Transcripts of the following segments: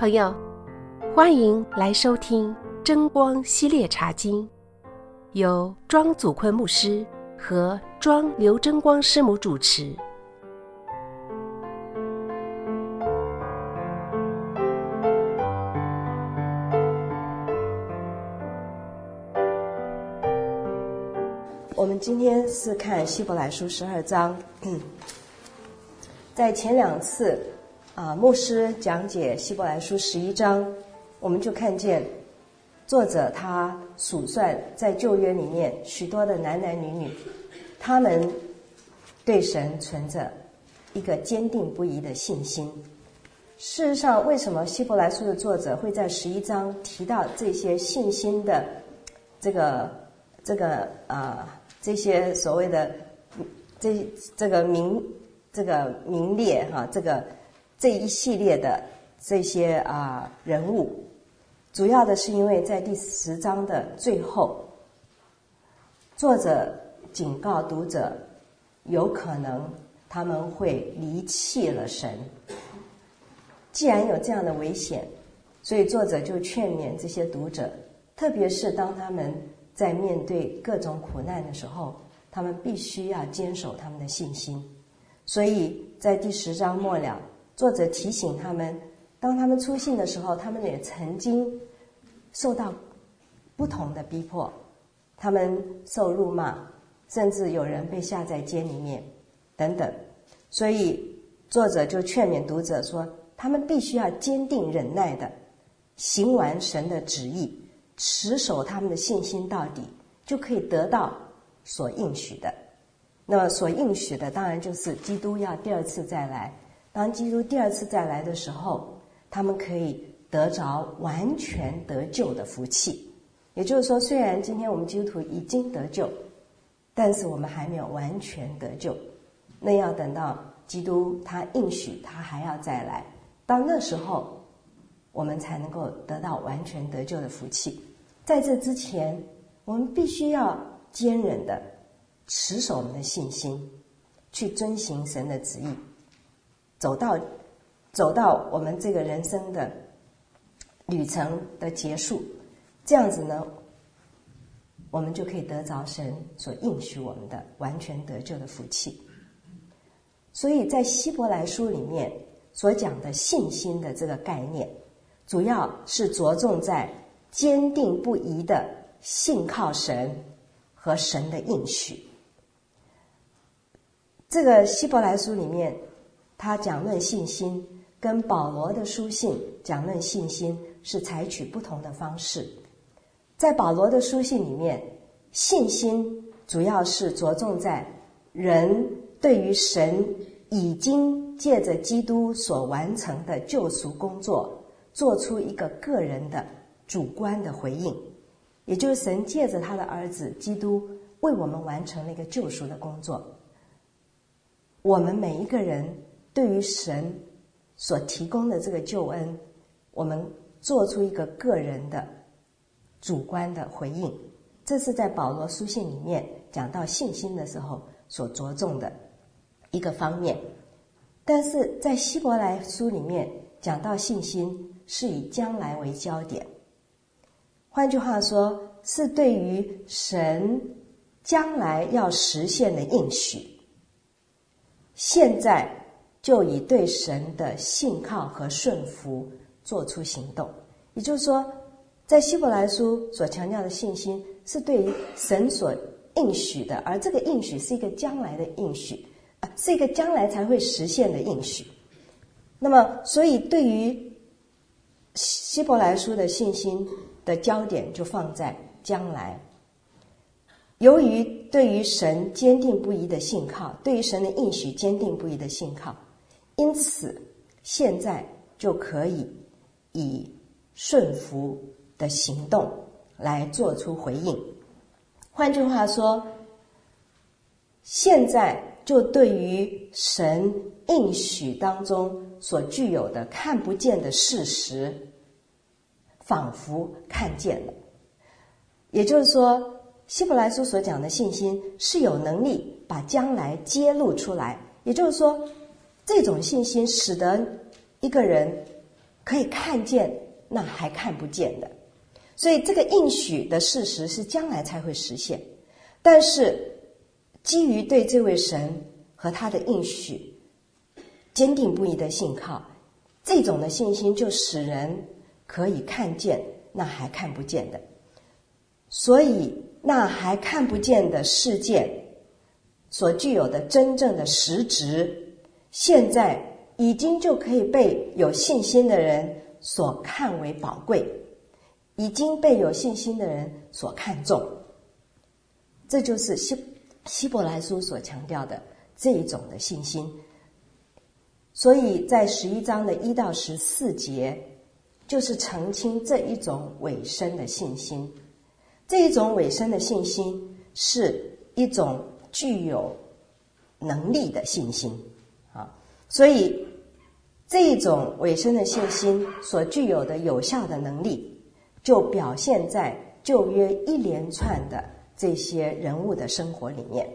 朋友，欢迎来收听真光系列茶经，由庄祖坤牧师和庄刘真光师母主持。 我们今天是看希伯来书12章。在前两次牧师讲解希伯来书11章，我们就看见作者他数算在旧约里面许多的男男女女，他们对神存着一个坚定不移的信心。事实上，为什么希伯来书的作者会在11章提到这些信心的这些所谓的这个名列哈，这一系列的这些人物，主要的是因为在第10章的最后，作者警告读者，有可能他们会离弃了神。既然有这样的危险，所以作者就劝勉这些读者，特别是当他们在面对各种苦难的时候，他们必须要坚守他们的信心。所以在第10章末了，作者提醒他们，当他们出信的时候，他们也曾经受到不同的逼迫，他们受辱骂，甚至有人被下在监里面等等。所以作者就劝勉读者说，他们必须要坚定忍耐的行完神的旨意，持守他们的信心到底，就可以得到所应许的。那么所应许的当然就是基督要第二次再来。当基督第二次再来的时候，他们可以得着完全得救的福气。也就是说，虽然今天我们基督徒已经得救，但是我们还没有完全得救，那要等到基督他应许他还要再来，到那时候我们才能够得到完全得救的福气。在这之前，我们必须要坚忍的持守我们的信心，去遵行神的旨意，走到我们这个人生的旅程的结束。这样子呢，我们就可以得着神所应许我们的完全得救的福气。所以在希伯来书里面所讲的信心的这个概念，主要是着重在坚定不移的信靠神和神的应许。这个希伯来书里面，他讲论信心，跟保罗的书信讲论信心是采取不同的方式。在保罗的书信里面，信心主要是着重在人对于神已经借着基督所完成的救赎工作，做出一个个人的主观的回应，也就是神借着他的儿子基督为我们完成了一个救赎的工作。我们每一个人对于神所提供的这个救恩，我们做出一个个人的主观的回应。这是在保罗书信里面讲到信心的时候所着重的一个方面。但是在希伯来书里面讲到信心是以将来为焦点，换句话说，是对于神将来要实现的应许，现在就以对神的信靠和顺服做出行动。也就是说，在希伯来书所强调的信心是对于神所应许的，而这个应许是一个将来的应许，是一个将来才会实现的应许。那么所以对于希伯来书的信心的焦点就放在将来。由于对于神坚定不移的信靠，对于神的应许坚定不移的信靠，因此现在就可以以顺服的行动来做出回应。换句话说，现在就对于神应许当中所具有的看不见的事实，仿佛看见了。也就是说，希伯来书所讲的信心是有能力把将来揭露出来。也就是说，这种信心使得一个人可以看见那还看不见的。所以这个应许的事实是将来才会实现，但是基于对这位神和他的应许坚定不移的信靠，这种的信心就使人可以看见那还看不见的。所以那还看不见的事件所具有的真正的实质，现在已经就可以被有信心的人所看为宝贵，已经被有信心的人所看重。这就是希伯来书所强调的这一种的信心。所以在11章的1到14节，就是澄清这一种委身的信心。这一种委身的信心是一种具有能力的信心啊，所以这一种委身的信心所具有的有效的能力，就表现在旧约一连串的这些人物的生活里面。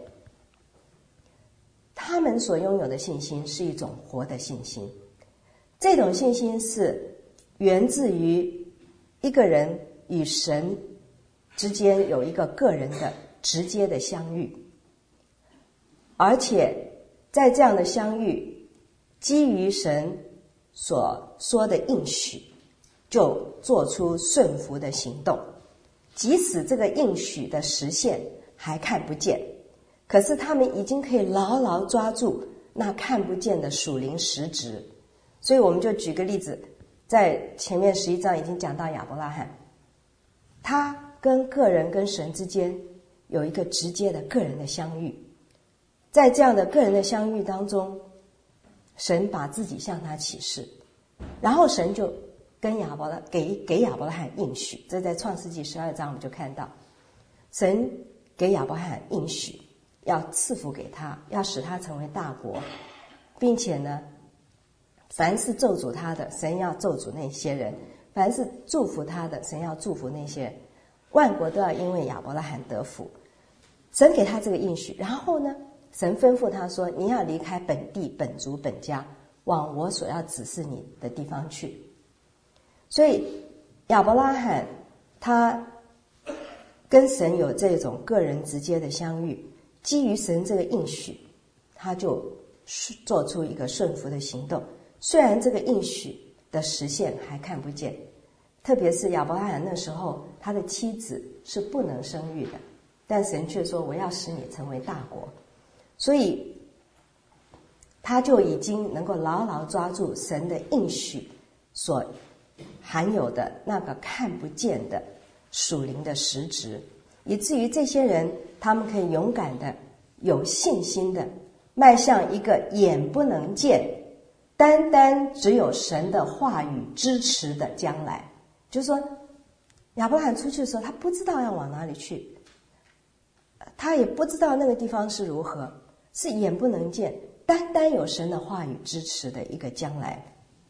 他们所拥有的信心是一种活的信心，这种信心是源自于一个人与神之间有一个个人的直接的相遇，而且在这样的相遇，基于神所说的应许，就做出顺服的行动，即使这个应许的实现还看不见，可是他们已经可以牢牢抓住那看不见的属灵实质。所以我们就举个例子，在前面11章已经讲到亚伯拉罕，他跟个人跟神之间有一个直接的个人的相遇，在这样的个人的相遇当中，神把自己向他启示，然后神就跟给亚伯拉罕应许。这在创世纪12章我们就看到，神给亚伯拉罕应许要赐福给他，要使他成为大国，并且呢，凡是咒诅他的，神要咒诅那些人；凡是祝福他的，神要祝福那些人。万国都要因为亚伯拉罕得福。神给他这个应许，然后呢，神吩咐他说，你要离开本地本族本家，往我所要指示你的地方去。所以亚伯拉罕他跟神有这种个人直接的相遇，基于神这个应许，他就做出一个顺服的行动。虽然这个应许的实现还看不见，特别是亚伯拉罕那时候他的妻子是不能生育的，但神却说我要使你成为大国。所以他就已经能够牢牢抓住神的应许所含有的那个看不见的属灵的实质，以至于这些人他们可以勇敢的有信心的迈向一个眼不能见，单单只有神的话语支持的将来。就是说亚伯拉罕出去的时候，他不知道要往哪里去，他也不知道那个地方是如何，是眼不能见，单单有神的话语支持的一个将来。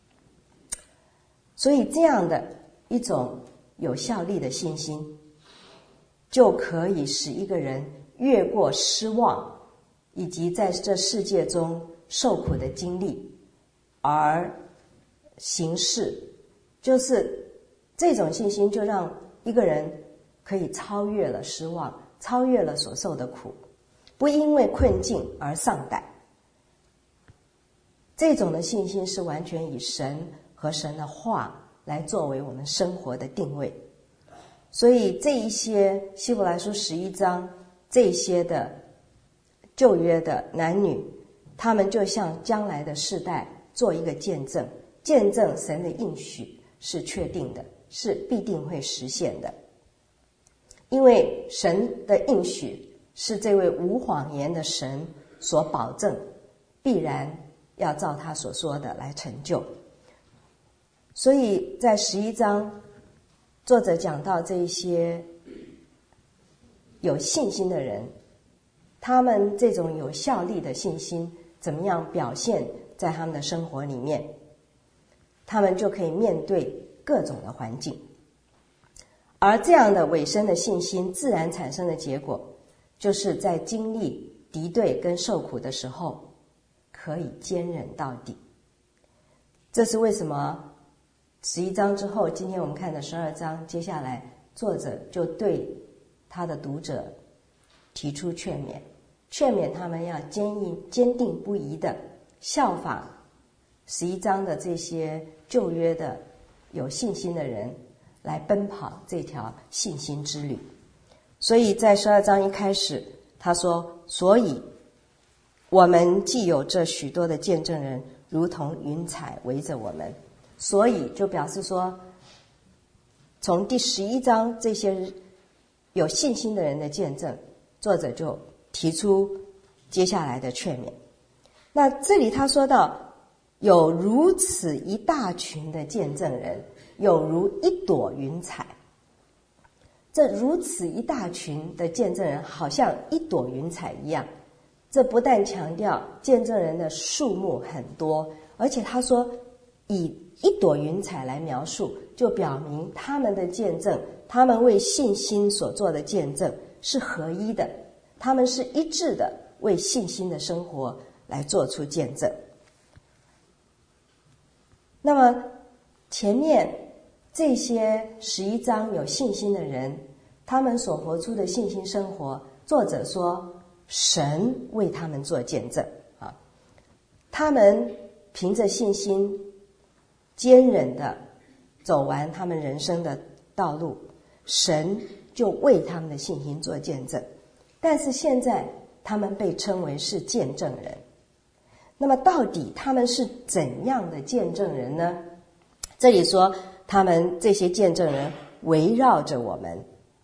所以这样的一种有效力的信心，就可以使一个人越过失望以及在这世界中受苦的经历，而行事。就是这种信心就让一个人可以超越了失望，超越了所受的苦，不因为困境而丧胆。这种的信心是完全以神和神的话来作为我们生活的定位。所以这一些希伯来书11章这些的旧约的男女，他们就向将来的世代做一个见证，见证神的应许是确定的，是必定会实现的。因为神的应许是这位无谎言的神所保证，必然要照他所说的来成就。所以在11章，作者讲到这一些有信心的人，他们这种有效力的信心怎么样表现在他们的生活里面，他们就可以面对各种的环境。而这样的委身的信心自然产生的结果，就是在经历敌对跟受苦的时候，可以坚忍到底。这是为什么 11章之后，今天我们看的12章，接下来作者就对他的读者提出劝勉他们要坚定不移的效法11章的这些旧约的有信心的人，来奔跑这条信心之旅。所以在12章一开始他说，所以我们既有这许多的见证人，如同云彩围着我们。所以就表示说，从第11章这些有信心的人的见证，作者就提出接下来的劝勉。那这里他说到，有如此一大群的见证人，有如一朵云彩。这如此一大群的见证人，好像一朵云彩一样。这不但强调见证人的数目很多，而且他说以一朵云彩来描述，就表明他们的见证，他们为信心所做的见证是合一的，他们是一致的，为信心的生活来做出见证。那么前面这些11章有信心的人，他们所活出的信心生活，作者说神为他们做见证啊，他们凭着信心坚忍的走完他们人生的道路，神就为他们的信心做见证。但是现在他们被称为是见证人，那么到底他们是怎样的见证人呢？这里说他们这些见证人围绕着我们。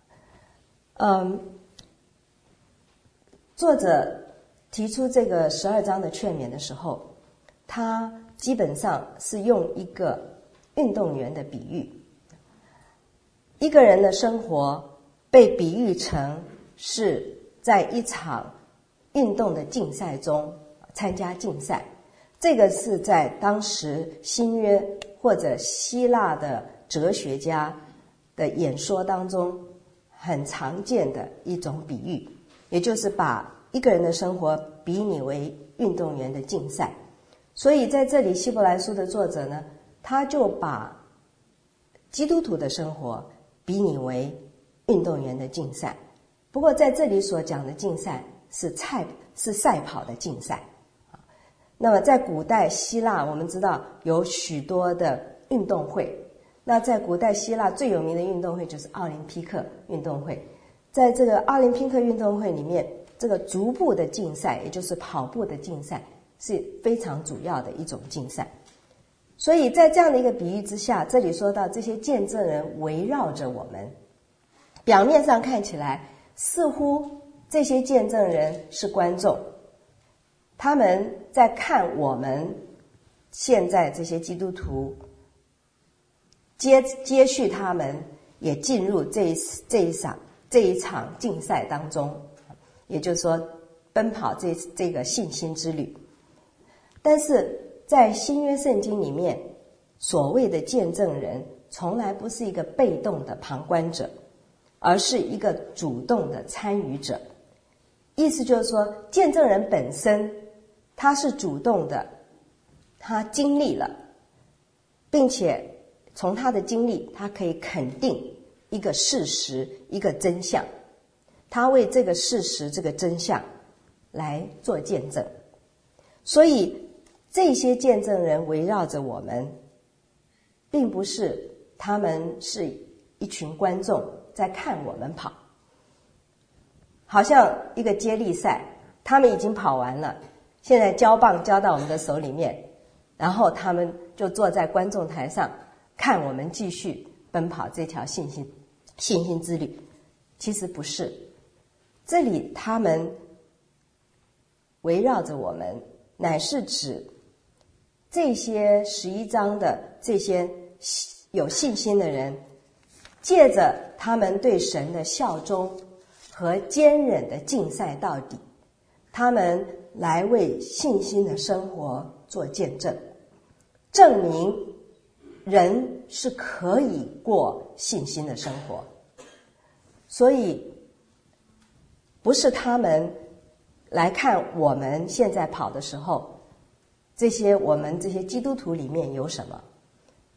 作者提出这个12章的劝勉的时候，他基本上是用一个运动员的比喻。一个人的生活被比喻成是在一场运动的竞赛中参加竞赛，这个是在当时新约或者希腊的哲学家的演说当中很常见的一种比喻，也就是把一个人的生活比拟为运动员的竞赛。所以在这里希伯来书的作者呢，他就把基督徒的生活比拟为运动员的竞赛。不过在这里所讲的竞赛是赛跑的竞赛。那么在古代希腊，我们知道有许多的运动会，那在古代希腊最有名的运动会就是奥林匹克运动会。在这个奥林匹克运动会里面，这个足步的竞赛，也就是跑步的竞赛，是非常主要的一种竞赛。所以在这样的一个比喻之下，这里说到这些见证人围绕着我们，表面上看起来似乎这些见证人是观众，他们在看我们现在这些基督徒接续他们也进入这一场竞赛当中，也就是说奔跑这个信心之旅。但是在新约圣经里面，所谓的见证人从来不是一个被动的旁观者，而是一个主动的参与者。意思就是说，见证人本身他是主动的，他经历了，并且从他的经历，他可以肯定一个事实，一个真相，他为这个事实，这个真相来做见证。所以这些见证人围绕着我们，并不是他们是一群观众在看我们跑，好像一个接力赛，他们已经跑完了，现在交棒交到我们的手里面，然后他们就坐在观众台上看我们继续奔跑这条信心之旅。其实不是，这里他们围绕着我们，乃是指这些11章的这些有信心的人，借着他们对神的效忠和坚忍的竞赛到底，他们来为信心的生活做见证，证明人是可以过信心的生活。所以不是他们来看我们现在跑的时候，我们这些基督徒里面有什么，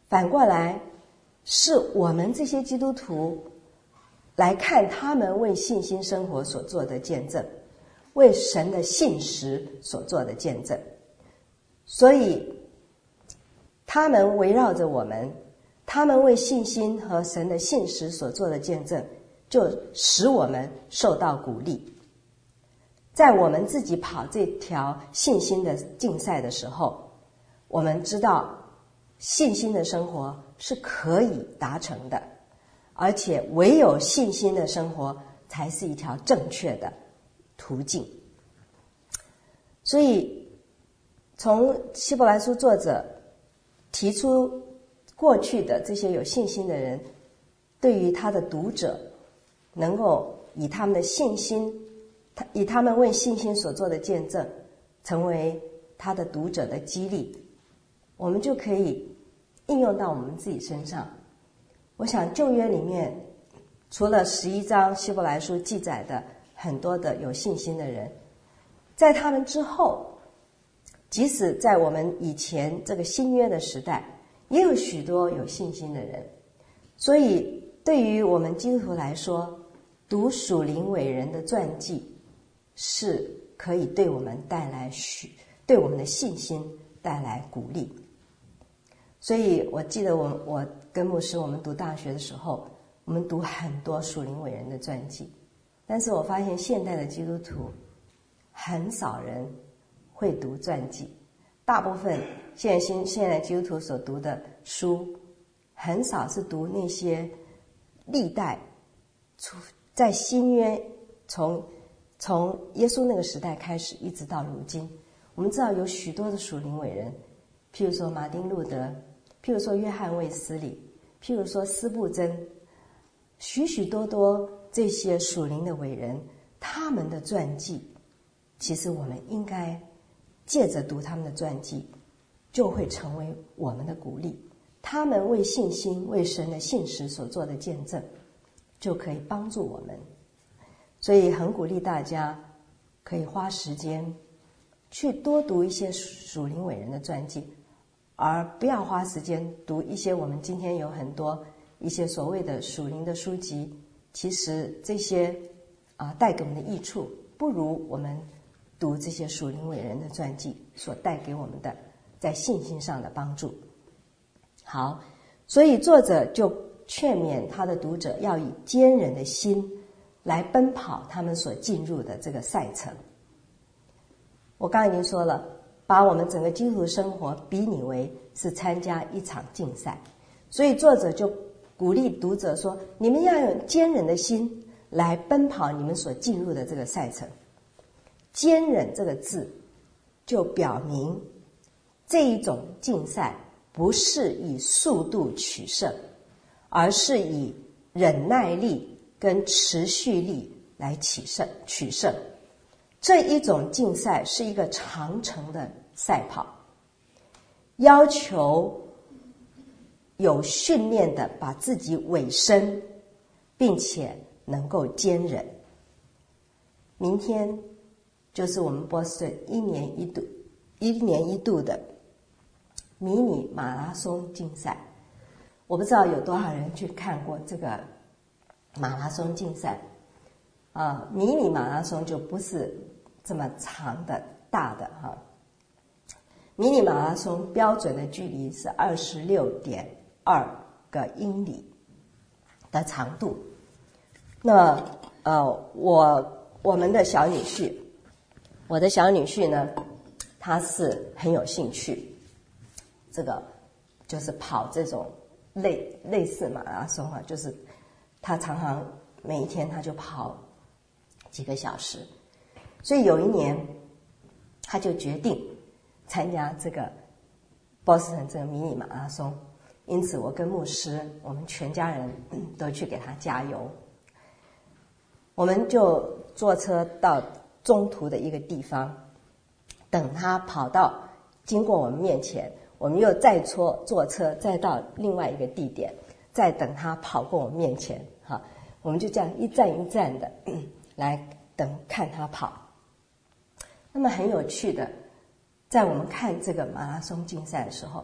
反过来是我们这些基督徒来看他们为信心生活所做的见证，为神的信实所做的见证。所以他们围绕着我们，他们为信心和神的信实所做的见证，就使我们受到鼓励。在我们自己跑这条信心的竞赛的时候，我们知道信心的生活是可以达成的，而且唯有信心的生活才是一条正确的途径。所以从希伯来书作者提出过去的这些有信心的人，对于他的读者能够以他们的信心，以他们为信心所做的见证成为他的读者的激励，我们就可以应用到我们自己身上。我想旧约里面除了11章希伯来书记载的很多的有信心的人，在他们之后，即使在我们以前这个新约的时代，也有许多有信心的人。所以对于我们基督徒来说，读属灵伟人的传记是可以对我们带来对我们的信心带来鼓励。所以我记得我跟牧师我们读大学的时候，我们读很多属灵伟人的传记，但是我发现现代的基督徒很少人会读传记，大部分现在基督徒所读的书，很少是读那些历代在新约从耶稣那个时代开始一直到如今，我们知道有许多的属灵伟人，譬如说马丁路德，譬如说约翰卫斯理，譬如说司布真，许许多多这些属灵的伟人，他们的传记，其实我们应该借着读他们的传记，就会成为我们的鼓励。他们为信心、为神的信实所做的见证，就可以帮助我们。所以很鼓励大家可以花时间去多读一些属灵伟人的传记，而不要花时间读一些我们今天有很多一些所谓的属灵的书籍，其实这些带给我们的益处，不如我们读这些属灵伟人的传记所带给我们的在信心上的帮助。好，所以作者就劝勉他的读者要以坚忍的心来奔跑他们所进入的这个赛程。我刚刚已经说了，把我们整个基督徒生活比拟为是参加一场竞赛，所以作者就鼓励读者说，你们要用坚忍的心来奔跑你们所进入的这个赛程。坚忍这个字就表明这一种竞赛不是以速度取胜，而是以忍耐力跟持续力来取胜。这一种竞赛是一个长程的赛跑，要求有训练的把自己委身，并且能够坚忍。明天就是我们波士顿一年一度的迷你马拉松竞赛。我不知道有多少人去看过这个马拉松竞赛迷你马拉松就不是这么长的大的迷你马拉松标准的距离是26.2个英里的长度。那我们的小女婿，我的小女婿呢，他是很有兴趣，这个就是跑这种类似马拉松就是他常常每一天他就跑几个小时，所以有一年他就决定参加这个波士顿这个迷你马拉松。因此我跟牧师我们全家人都去给他加油。我们就坐车到中途的一个地方，等他跑到经过我们面前，我们又再坐车再到另外一个地点，再等他跑过我们面前我们就这样一站一站的来看他跑。那么很有趣的，在我们看这个马拉松竞赛的时候，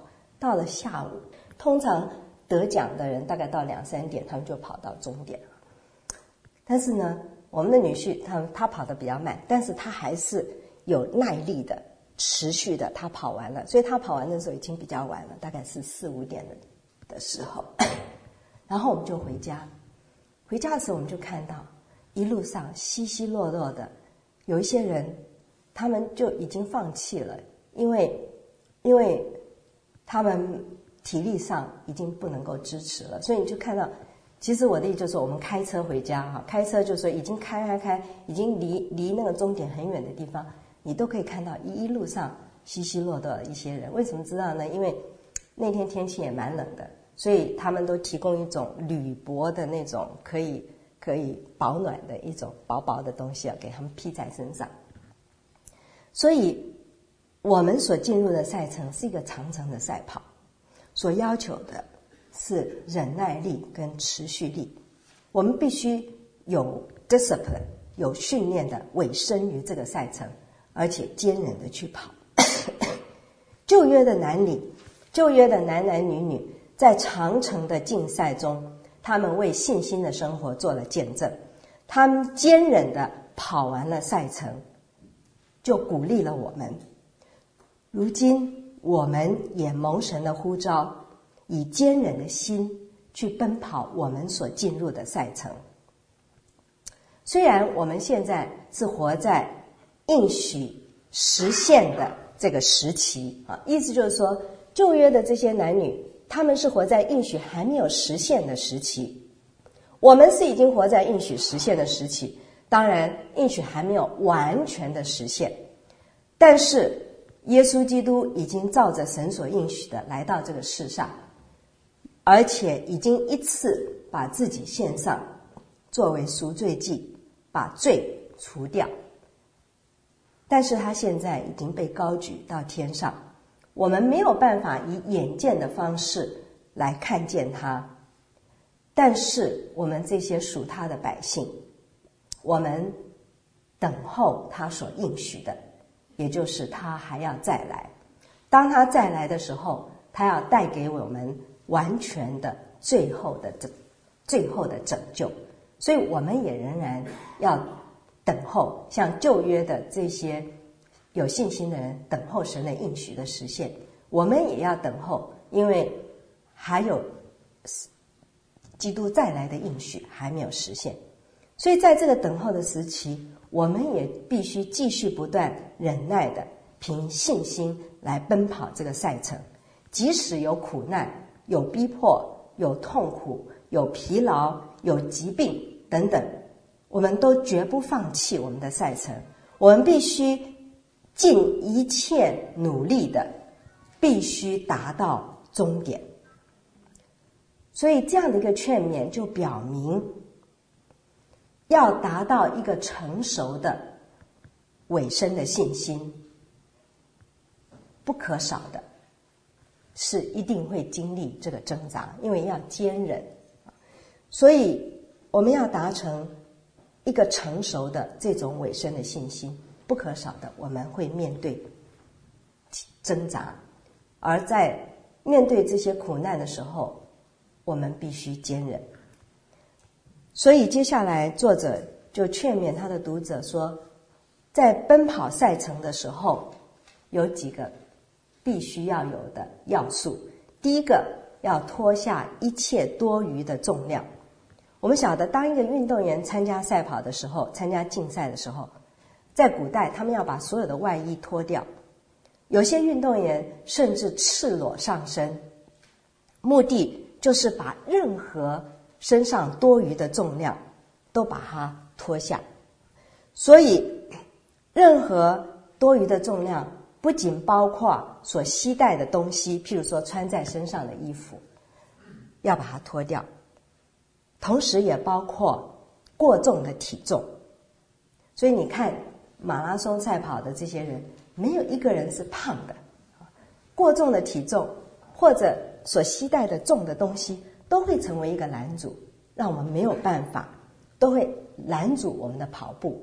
到了下午，通常得奖的人大概到2-3点，他们就跑到终点了。但是呢，我们的女婿他跑得比较慢，但是他还是有耐力的、持续的，他跑完了。所以他跑完的时候已经比较晚了，大概是4-5点的时候。然后我们就回家，回家的时候我们就看到一路上稀稀落落的，有一些人他们就已经放弃了，因为他们体力上已经不能够支持了，所以你就看到，其实我的意思就是说，我们开车回家哈，开车就是说已经开，已经离那个终点很远的地方，你都可以看到一路上稀稀落落的一些人。为什么知道呢？因为那天天气也蛮冷的，所以他们都提供一种铝箔的那种可以保暖的一种薄薄的东西给他们披在身上。所以我们所进入的赛程是一个长程的赛跑，所要求的是忍耐力跟持续力。我们必须有 discipline， 有训练的委身于这个赛程，而且坚韧的去跑。旧约的男男女女在长程的竞赛中，他们为信心的生活做了见证，他们坚韧的跑完了赛程，就鼓励了我们。如今我们也蒙神的呼召，以坚韧的心去奔跑我们所进入的赛程。虽然我们现在是活在应许实现的这个时期啊，意思就是说，旧约的这些男女，他们是活在应许还没有实现的时期，我们是已经活在应许实现的时期。当然应许还没有完全的实现，但是耶稣基督已经照着神所应许的来到这个世上，而且已经一次把自己献上作为赎罪祭，把罪除掉。但是他现在已经被高举到天上，我们没有办法以眼见的方式来看见他，但是我们这些属他的百姓，我们等候他所应许的，也就是他还要再来。当他再来的时候，他要带给我们完全的最后的拯救。所以我们也仍然要等候，像旧约的这些有信心的人等候神的应许的实现，我们也要等候，因为还有基督再来的应许还没有实现。所以在这个等候的时期，我们也必须继续不断忍耐的凭信心来奔跑这个赛程，即使有苦难、有逼迫、有痛苦、有疲劳、有疾病等等，我们都绝不放弃我们的赛程。我们必须尽一切努力的，必须达到终点。所以这样的一个劝勉就表明，要达到一个成熟的委身的信心，不可少的是一定会经历这个挣扎，因为要坚忍。所以我们要达成一个成熟的这种委身的信心，不可少的我们会面对挣扎，而在面对这些苦难的时候，我们必须坚忍。所以接下来作者就劝勉他的读者说，在奔跑赛程的时候，有几个必须要有的要素。第一个，要脱下一切多余的重量。我们晓得，当一个运动员参加赛跑的时候，参加竞赛的时候，在古代他们要把所有的外衣脱掉，有些运动员甚至赤裸上身，目的就是把任何身上多余的重量都把它脱下。所以任何多余的重量不仅包括所携带的东西，譬如说穿在身上的衣服，要把它脱掉，同时也包括过重的体重。所以你看马拉松赛跑的这些人，没有一个人是胖的。过重的体重或者所携带的重的东西都会成为一个拦阻，让我们没有办法，都会拦阻我们的跑步。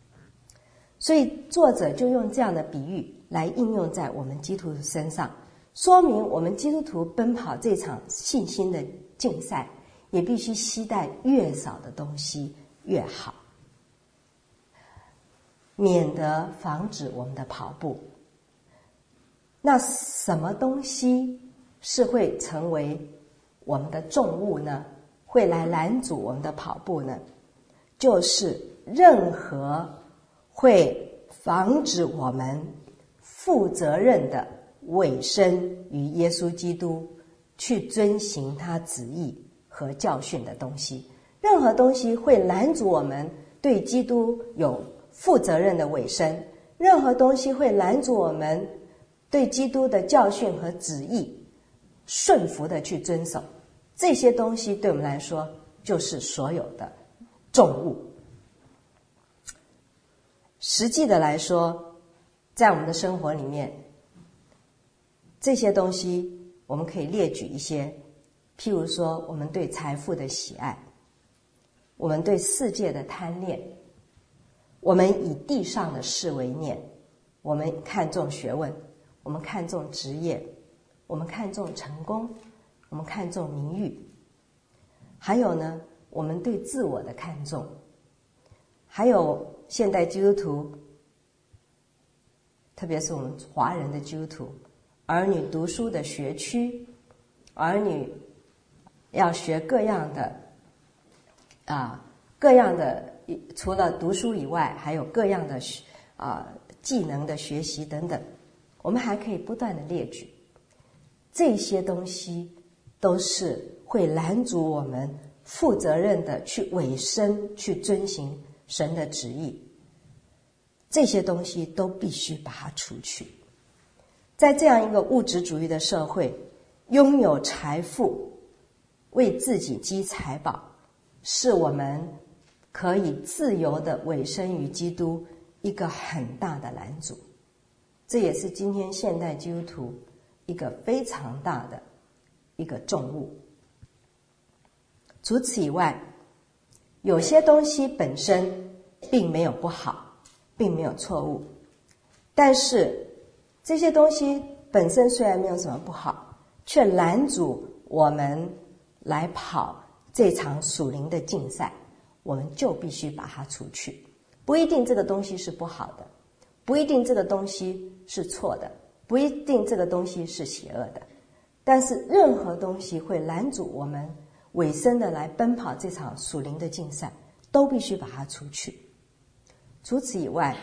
所以作者就用这样的比喻来应用在我们基督徒身上， 说明我们基督徒奔跑这场信心的竞赛，也必须携带越少的东西越好，免得防止我们的跑步。那什么东西是会成为我们的重物呢？会来拦阻我们的跑步呢？就是任何会防止我们负责任的委身于耶稣基督，去遵行他旨意和教训的东西。任何东西会拦阻我们对基督有负责任的委身，任何东西会拦阻我们对基督的教训和旨意顺服的去遵守，这些东西对我们来说就是所有的重物。实际的来说，在我们的生活里面，这些东西我们可以列举一些，譬如说我们对财富的喜爱，我们对世界的贪恋，我们以地上的事为念，我们看重学问，我们看重职业，我们看重成功，我们看重名誉，还有呢，我们对自我的看重，还有现代基督徒，特别是我们华人的基督徒，儿女读书的学区，儿女要学各样的除了读书以外，还有各样的技能的学习等等，我们还可以不断的列举。这些东西都是会拦阻我们负责任的去委身，去遵行神的旨意，这些东西都必须把它除去。在这样一个物质主义的社会，拥有财富，为自己积财宝，是我们可以自由的委身于基督一个很大的拦阻。这也是今天现代基督徒一个非常大的一个重物。除此以外，有些东西本身并没有不好，并没有错误，但是这些东西本身虽然没有什么不好，却拦阻我们来跑这场属灵的竞赛，我们就必须把它除去。不一定这个东西是不好的，不一定这个东西是错的，不一定这个东西是邪恶的，但是任何东西会拦阻我们委身的来奔跑这场属灵的竞赛，都必须把它除去。除此以外，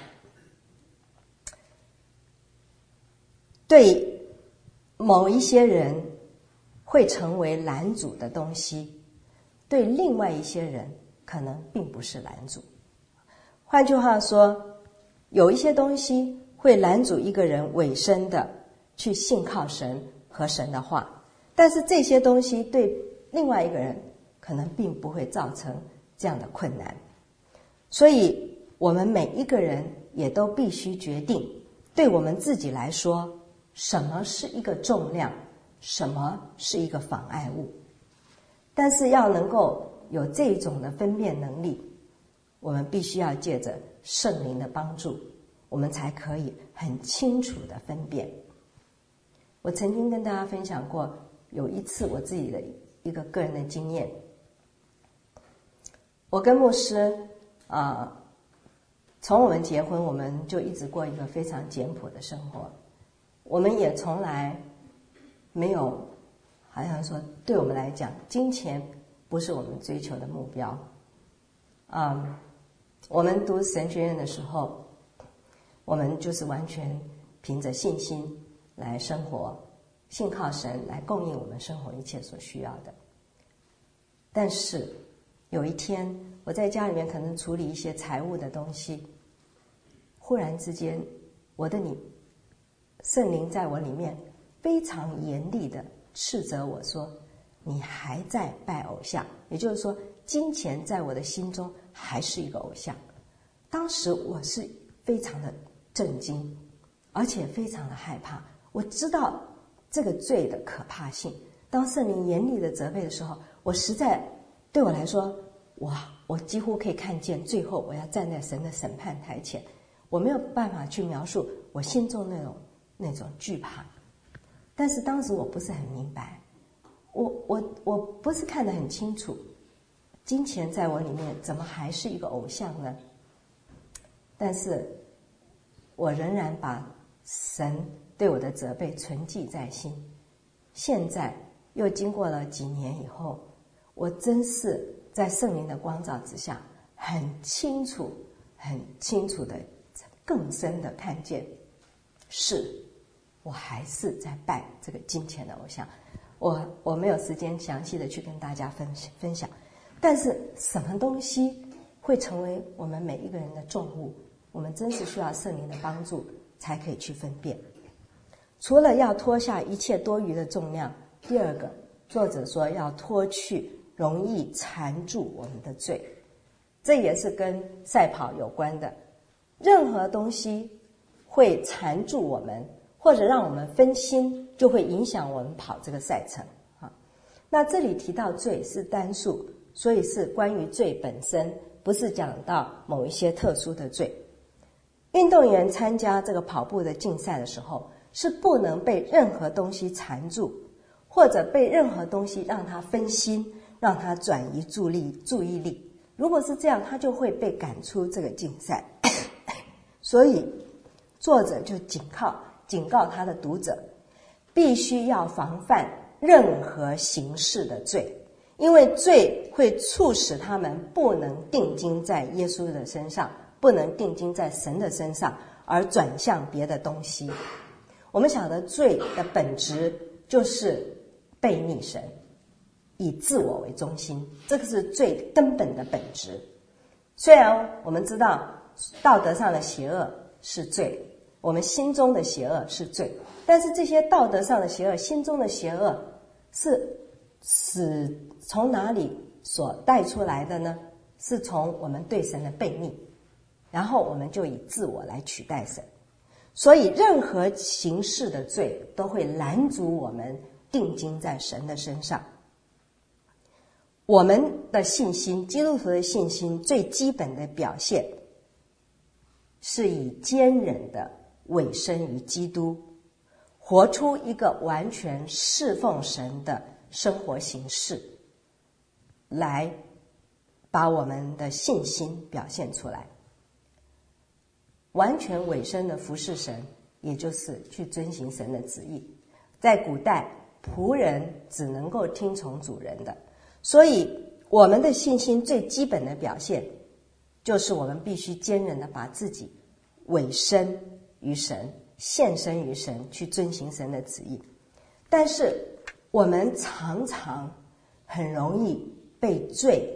对某一些人会成为拦阻的东西，对另外一些人可能并不是拦阻。换句话说，有一些东西会拦阻一个人委身的去信靠神和神的话，但是这些东西对另外一个人可能并不会造成这样的困难。所以我们每一个人也都必须决定，对我们自己来说，什么是一个重量，什么是一个妨碍物。但是要能够有这种的分辨能力，我们必须要借着圣灵的帮助，我们才可以很清楚的分辨。我曾经跟大家分享过，有一次我自己的一个个人的经验，我跟牧师从我们结婚，我们就一直过一个非常简朴的生活，我们也从来没有，好像说对我们来讲，金钱不是我们追求的目标。我们读神学院的时候，我们就是完全凭着信心来生活，信靠神来供应我们生活一切所需要的。但是有一天，我在家里面可能处理一些财务的东西，忽然之间，圣灵在我里面非常严厉的斥责我说，你还在拜偶像，也就是说，金钱在我的心中还是一个偶像。当时我是非常的震惊，而且非常的害怕。我知道这个罪的可怕性，当圣灵严厉的责备的时候，我实在对我来说，我几乎可以看见最后我要站在神的审判台前，我没有办法去描述我心中那种惧怕。 但是当时我不是很明白，我不是看得很清楚，金钱在我里面怎么还是一个偶像呢？但是我仍然把神对我的责备存记在心。现在又经过了几年以后，我真是在圣灵的光照之下，很清楚的更深的看见，是我还是在拜这个金钱的偶像。我没有时间详细的去跟大家分享，但是什么东西会成为我们每一个人的重物，我们真是需要圣灵的帮助才可以去分辨。除了要脱下一切多余的重量，第二个，作者说要脱去容易缠住我们的罪，这也是跟赛跑有关的。任何东西会缠住我们，或者让我们分心，就会影响我们跑这个赛程。那这里提到罪是单数，所以是关于罪本身，不是讲到某一些特殊的罪。运动员参加这个跑步的竞赛的时候，是不能被任何东西缠住，或者被任何东西让他分心，让他转移注意力。如果是这样，他就会被赶出这个竞赛。所以作者就警告他的读者，必须要防范任何形式的罪，因为罪会促使他们不能定睛在耶稣的身上，不能定睛在神的身上，而转向别的东西。我们晓得罪的本质就是悖逆神，以自我为中心，这个是最根本的本质。虽然我们知道道德上的邪恶是罪，我们心中的邪恶是罪，但是这些道德上的邪恶，心中的邪恶是从哪里所带出来的呢？是从我们对神的悖逆，然后我们就以自我来取代神。所以任何形式的罪都会拦阻我们定睛在神的身上。我们的信心，基督徒的信心最基本的表现是以坚忍的委身于基督，活出一个完全侍奉神的生活形式，来把我们的信心表现出来。完全委身的服侍神，也就是去遵行神的旨意。在古代，仆人只能够听从主人的，所以我们的信心最基本的表现，就是我们必须坚韧的把自己委身于神，献身于神，去遵行神的旨意。但是我们常常很容易被罪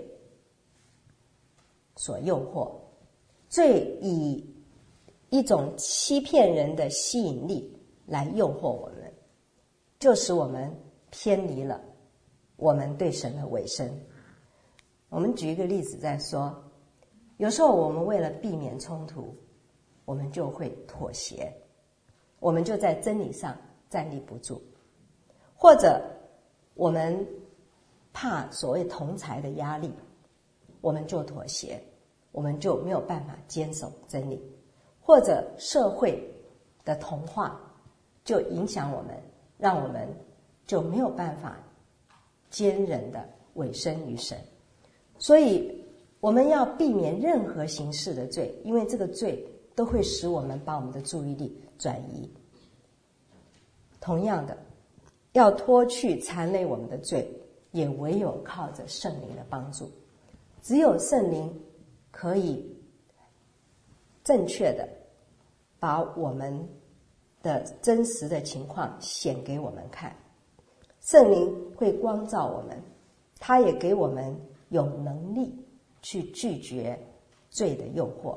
所诱惑，罪以一种欺骗人的吸引力来诱惑我们，就使我们偏离了我们对神的委身。我们举一个例子再说，有时候我们为了避免冲突，我们就会妥协，我们就在真理上站立不住，或者我们怕所谓同儕的压力，我们就妥协，我们就没有办法坚守真理，或者社会的同化就影响我们，让我们就没有办法坚韧的委身于神。所以我们要避免任何形式的罪，因为这个罪都会使我们把我们的注意力转移。同样的，要脱去缠累我们的罪，也唯有靠着圣灵的帮助。只有圣灵可以正确的把我们的真实的情况显给我们看，圣灵会光照我们，他也给我们有能力去拒绝罪的诱惑。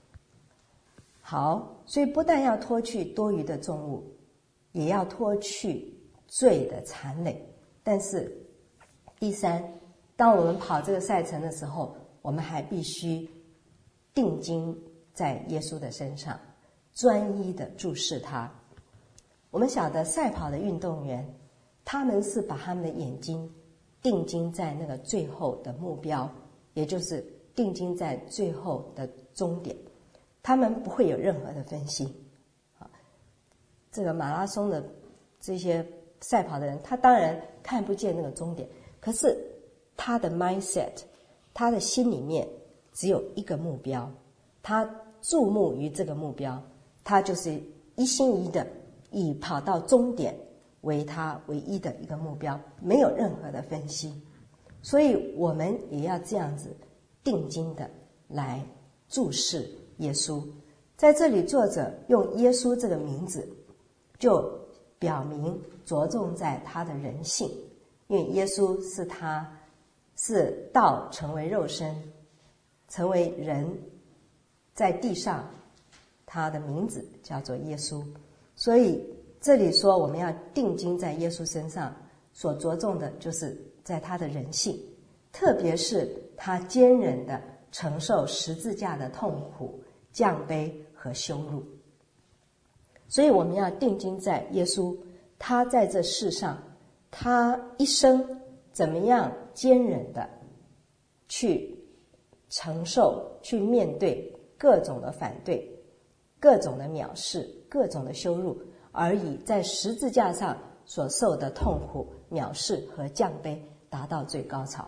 好，所以不但要脱去多余的重物，也要脱去罪的缠累。但是第三，当我们跑这个赛程的时候，我们还必须定睛在耶稣的身上，专一的注视他。我们晓得赛跑的运动员，他们是把他们的眼睛定睛在那个最后的目标，也就是定睛在最后的终点，他们不会有任何的分心。这个马拉松的这些赛跑的人，他当然看不见那个终点，可是他的 mindset， 他的心里面只有一个目标，他注目于这个目标，他就是一心一意的以跑到终点为他唯一的一个目标，没有任何的分析。所以我们也要这样子定睛的来注视耶稣。在这里作者用耶稣这个名字，就表明着重在他的人性，因为耶稣是道成为肉身，成为人，在地上，他的名字叫做耶稣。所以这里说我们要定睛在耶稣身上，所着重的就是在他的人性，特别是他坚忍的承受十字架的痛苦、降卑和羞辱。所以我们要定睛在耶稣，他在这世上，他一生怎么样坚忍的去承受、去面对各种的反对、各种的藐视、各种的羞辱，而以在十字架上所受的痛苦、藐视和降卑达到最高潮。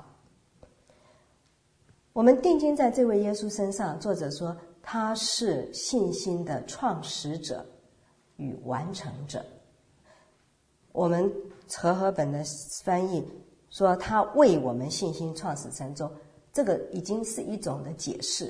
我们定睛在这位耶稣身上，作者说他是信心的创始者与完成者。我们和合本的翻译说他为我们信心创始成终，这个已经是一种的解释。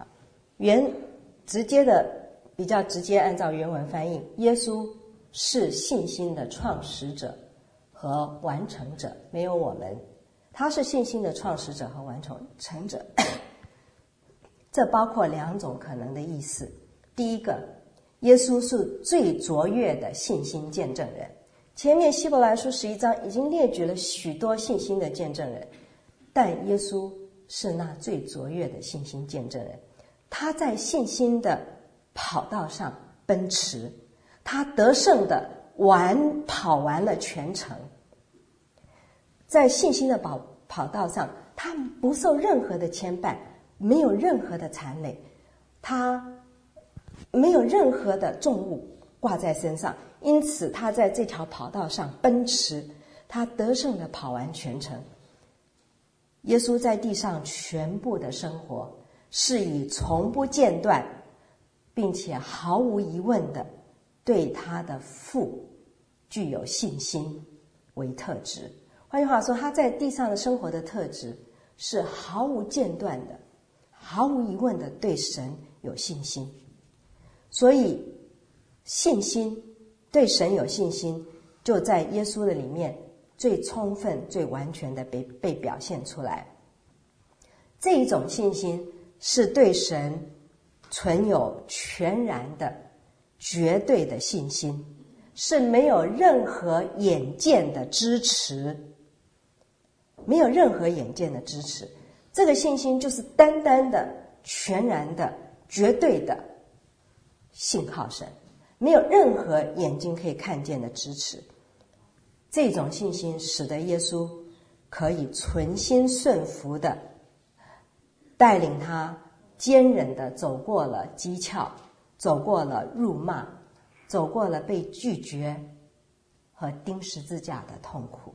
比较直接按照原文翻译，耶稣是信心的创始者和完成者，没有我们，他是信心的创始者和完成者。这包括两种可能的意思。第一个，耶稣是最卓越的信心见证人。前面希伯来书11章已经列举了许多信心的见证人，但耶稣是那最卓越的信心见证人。他在信心的跑道上奔驰，他得胜的跑完了全程。在信心的跑道上，他不受任何的牵绊，没有任何的缠累，他没有任何的重物挂在身上，因此他在这条跑道上奔驰，他得胜的跑完全程。耶稣在地上全部的生活是以从不间断并且毫无疑问的对他的父具有信心为特质。换句话说，他在地上的生活的特质是毫无间断的、毫无疑问的对神有信心。所以信心，对神有信心，就在耶稣的里面最充分、最完全的被表现出来。这一种信心是对神存有全然的、绝对的信心，是没有任何眼见的支持，没有任何眼见的支持。这个信心就是单单的、全然的、绝对的信靠神，没有任何眼睛可以看见的支持。这种信心使得耶稣可以存心顺服的带领他坚忍的走过了讥诮，走过了辱骂，走过了被拒绝和钉十字架的痛苦，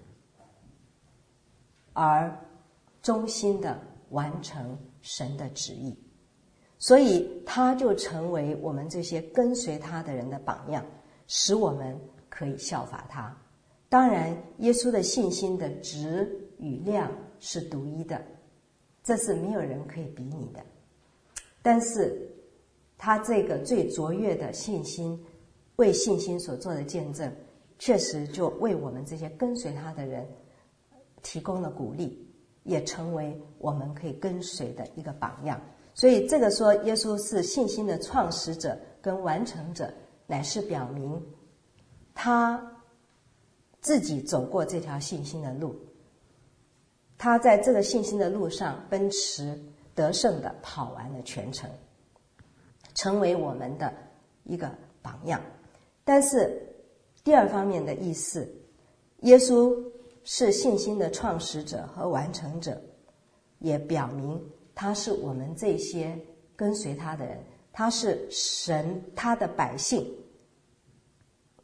而忠心的完成神的旨意。所以他就成为我们这些跟随他的人的榜样，使我们可以效法他。当然，耶稣的信心的质与量是独一的，这是没有人可以比拟的。但是他这个最卓越的信心，为信心所做的见证，确实就为我们这些跟随他的人提供了鼓励，也成为我们可以跟随的一个榜样。所以这个说耶稣是信心的创始者跟完成者，乃是表明他自己走过这条信心的路，他在这个信心的路上奔驰，得胜的跑完了全程，成为我们的一个榜样。但是第二方面的意思，耶稣是信心的创始者和完成者，也表明他是我们这些跟随他的人，他是神他的百姓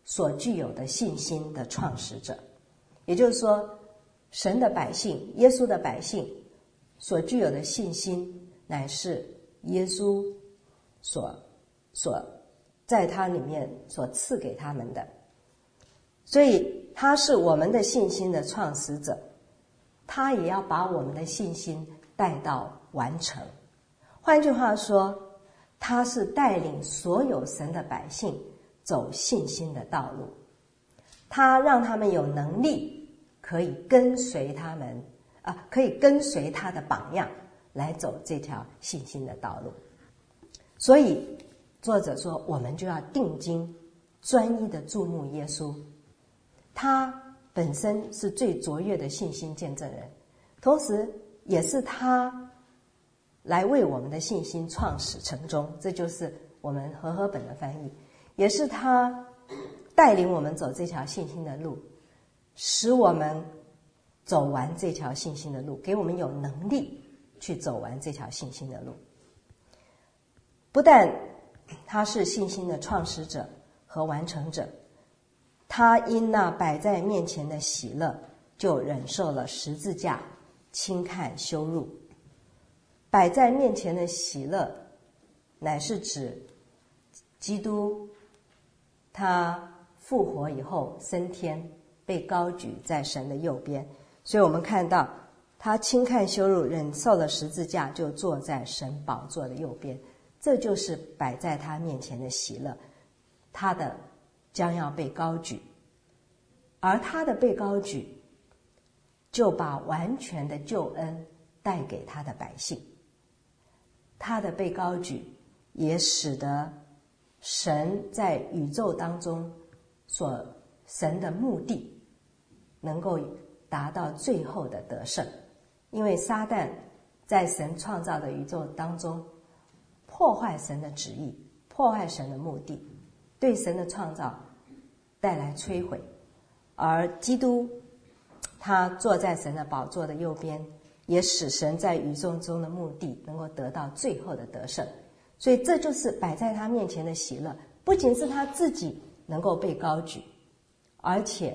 所具有的信心的创始者。也就是说，神的百姓，耶稣的百姓所具有的信心，乃是耶稣所在他里面所赐给他们的。所以他是我们的信心的创始者，他也要把我们的信心带到完成。换句话说，他是带领所有神的百姓走信心的道路，他让他们有能力可以跟随他们可以跟随他的榜样来走这条信心的道路。所以作者说，我们就要定睛专一的注目耶稣，他本身是最卓越的信心见证人，同时也是他来为我们的信心创始成终，这就是我们和合本的翻译，也是他带领我们走这条信心的路，使我们走完这条信心的路，给我们有能力去走完这条信心的路。不但他是信心的创始者和完成者，他因那摆在面前的喜乐，就忍受了十字架，轻看羞辱。摆在面前的喜乐，乃是指基督他复活以后升天，被高举在神的右边。所以我们看到他轻看羞辱，忍受了十字架，就坐在神宝座的右边。这就是摆在他面前的喜乐，他的将要被高举，而他的被高举就把完全的救恩带给他的百姓。他的被高举也使得神在宇宙当中神的目的能够达到最后的得胜。因为撒旦在神创造的宇宙当中破坏神的旨意，破坏神的目的，对神的创造带来摧毁。而基督他坐在神的宝座的右边，也使神在宇宙中的目的能够得到最后的得胜。所以这就是摆在他面前的喜乐，不仅是他自己能够被高举，而且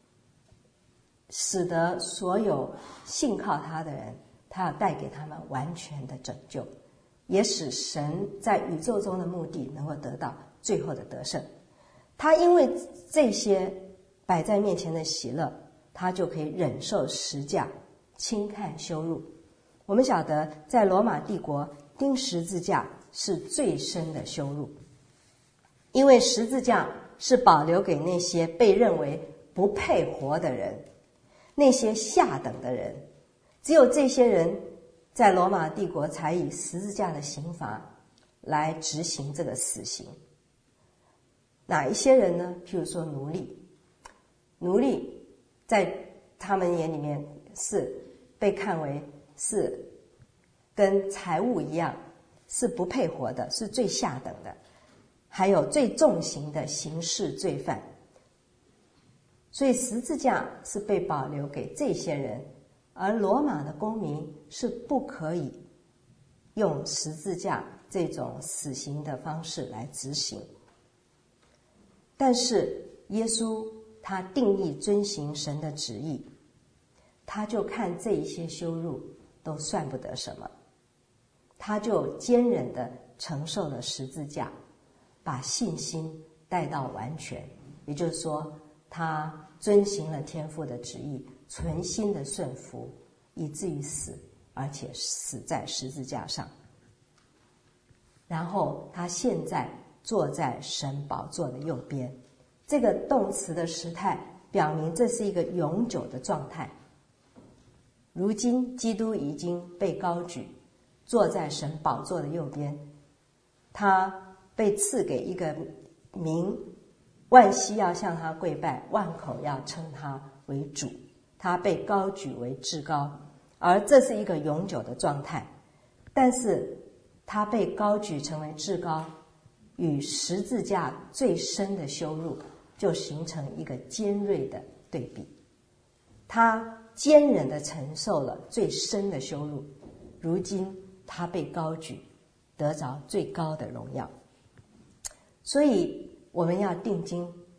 使得所有信靠他的人，他要带给他们完全的拯救，也使神在宇宙中的目的能够得到最后的得胜。他因为这些摆在面前的喜乐，他就可以忍受十架，轻看羞辱。我们晓得在罗马帝国钉十字架是最深的羞辱，因为十字架是保留给那些被认为不配活的人，那些下等的人。只有这些人在罗马帝国才以十字架的刑罚来执行这个死刑。哪一些人呢？譬如说奴隶，奴隶在他们眼里面是被看为是跟财物一样，是不配活的，是最下等的，还有最重刑的刑事罪犯。所以十字架是被保留给这些人，而罗马的公民是不可以用十字架这种死刑的方式来执行。但是耶稣他定义遵行神的旨意，他就看这一些羞辱都算不得什么，他就坚忍地承受了十字架，把信心带到完全。也就是说，他遵行了天父的旨意，存心的顺服，以至于死，而且死在十字架上。然后他现在坐在神宝座的右边，这个动词的时态表明这是一个永久的状态。如今基督已经被高举，坐在神宝座的右边，他被赐给一个名，万膝要向他跪拜，万口要称他为主，他被高举为至高，而这是一个永久的状态。但是他被高举成为至高，与十字架最深的羞辱就形成一个尖锐的对比。他坚忍地承受了最深的羞辱，如今他被高举，得着最高的荣耀。所以我们要定睛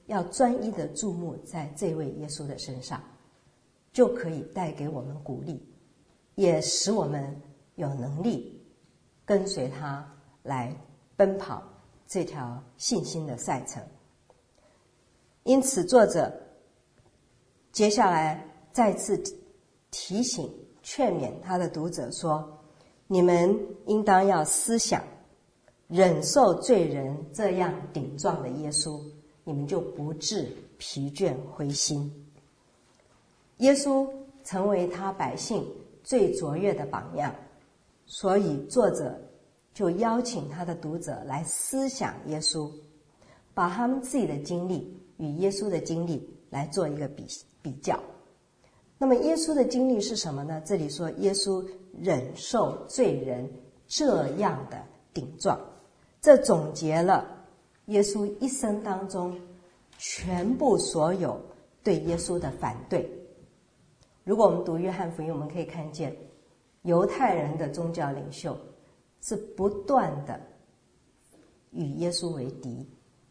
要专一的注目在这位耶稣的身上，就可以带给我们鼓励，也使我们有能力跟随他来奔跑这条信心的赛程。因此作者接下来再次提醒劝勉他的读者说，你们应当要思想忍受罪人这样顶撞的耶稣，你们就不致疲倦灰心。耶稣成为他百姓最卓越的榜样，所以作者就邀请他的读者来思想耶稣，把他们自己的经历与耶稣的经历来做一个比较。那么耶稣的经历是什么呢？这里说耶稣忍受罪人这样的顶撞，这总结了耶稣一生当中全部所有对耶稣的反对。如果我们读约翰福音，我们可以看见犹太人的宗教领袖是不断的与耶稣为敌，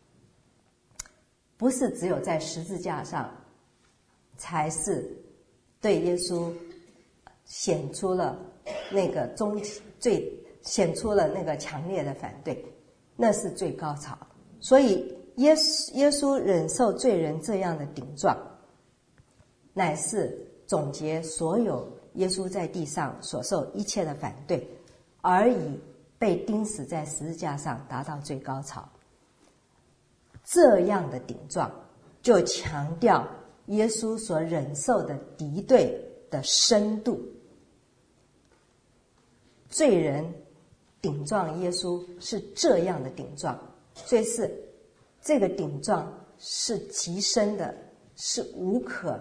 不是只有在十字架上才是对耶稣显出了那个显出了那个强烈的反对，那是最高潮。所以耶稣忍受罪人这样的顶撞，乃是总结所有耶稣在地上所受一切的反对，而以被钉死在十字架上达到最高潮。这样的顶撞就强调耶稣所忍受的敌对的深度。罪人顶撞耶稣是这样的顶撞，所以是这个顶撞是极深的，是无可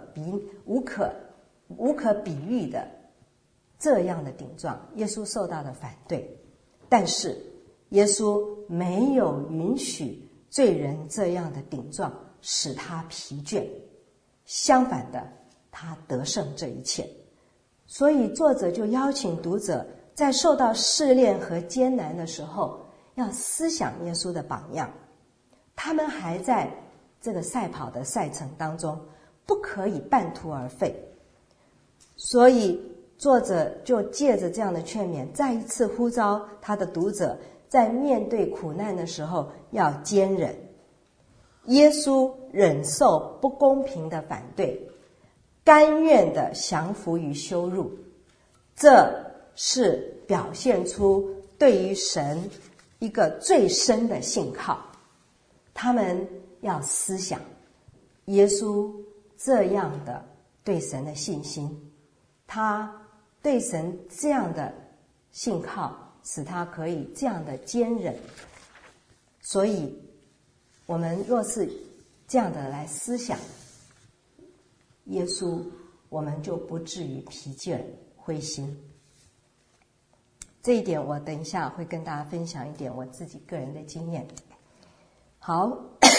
比喻的这样的顶撞。耶稣受到的反对，但是耶稣没有允许罪人这样的顶撞使他疲倦，相反的，他得胜这一切。所以作者就邀请读者在受到试炼和艰难的时候，要思想耶稣的榜样。他们还在这个赛跑的赛程当中，不可以半途而废。所以作者就借着这样的劝勉，再一次呼召他的读者在面对苦难的时候要坚忍。耶稣忍受不公平的反对，甘愿的降服于羞辱，这是表现出对于神一个最深的信靠。他们要思想耶稣这样的对神的信心，他对神这样的信靠，使他可以这样的坚忍。所以我们若是这样的来思想耶稣，我们就不至于疲倦灰心。这一点我等一下会跟大家分享一点我自己个人的经验。好，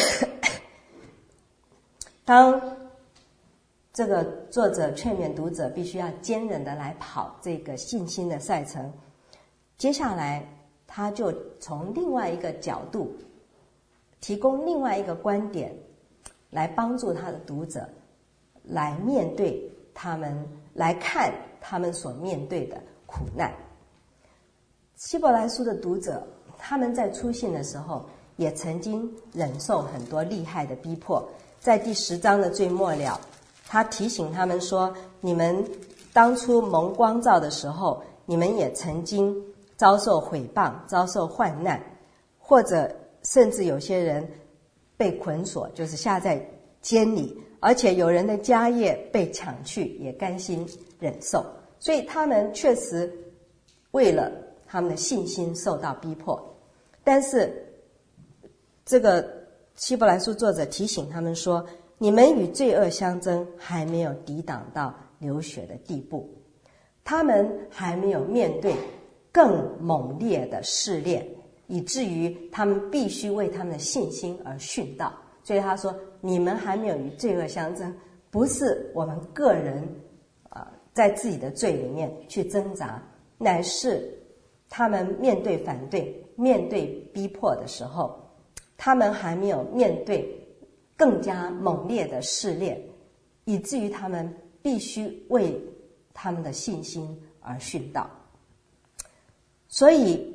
当这个作者劝勉读者必须要坚忍的来跑这个信心的赛程，接下来他就从另外一个角度提供另外一个观点，来帮助他的读者来面对他们，来看他们所面对的苦难。希伯来书的读者，他们在初信的时候也曾经忍受很多厉害的逼迫。在第10章的最末了，他提醒他们说，你们当初蒙光照的时候，你们也曾经遭受毁谤，遭受患难，或者甚至有些人被捆锁，就是下在监里，而且有人的家业被抢去，也甘心忍受。所以他们确实为了他们的信心受到逼迫。但是这个希伯来书作者提醒他们说，你们与罪恶相争，还没有抵挡到流血的地步，他们还没有面对更猛烈的试炼，以至于他们必须为他们的信心而殉道。所以他说，你们还没有与罪恶相争，不是我们个人在自己的罪里面去挣扎，乃是他们面对反对，面对逼迫的时候，他们还没有面对更加猛烈的试炼，以至于他们必须为他们的信心而殉道。所以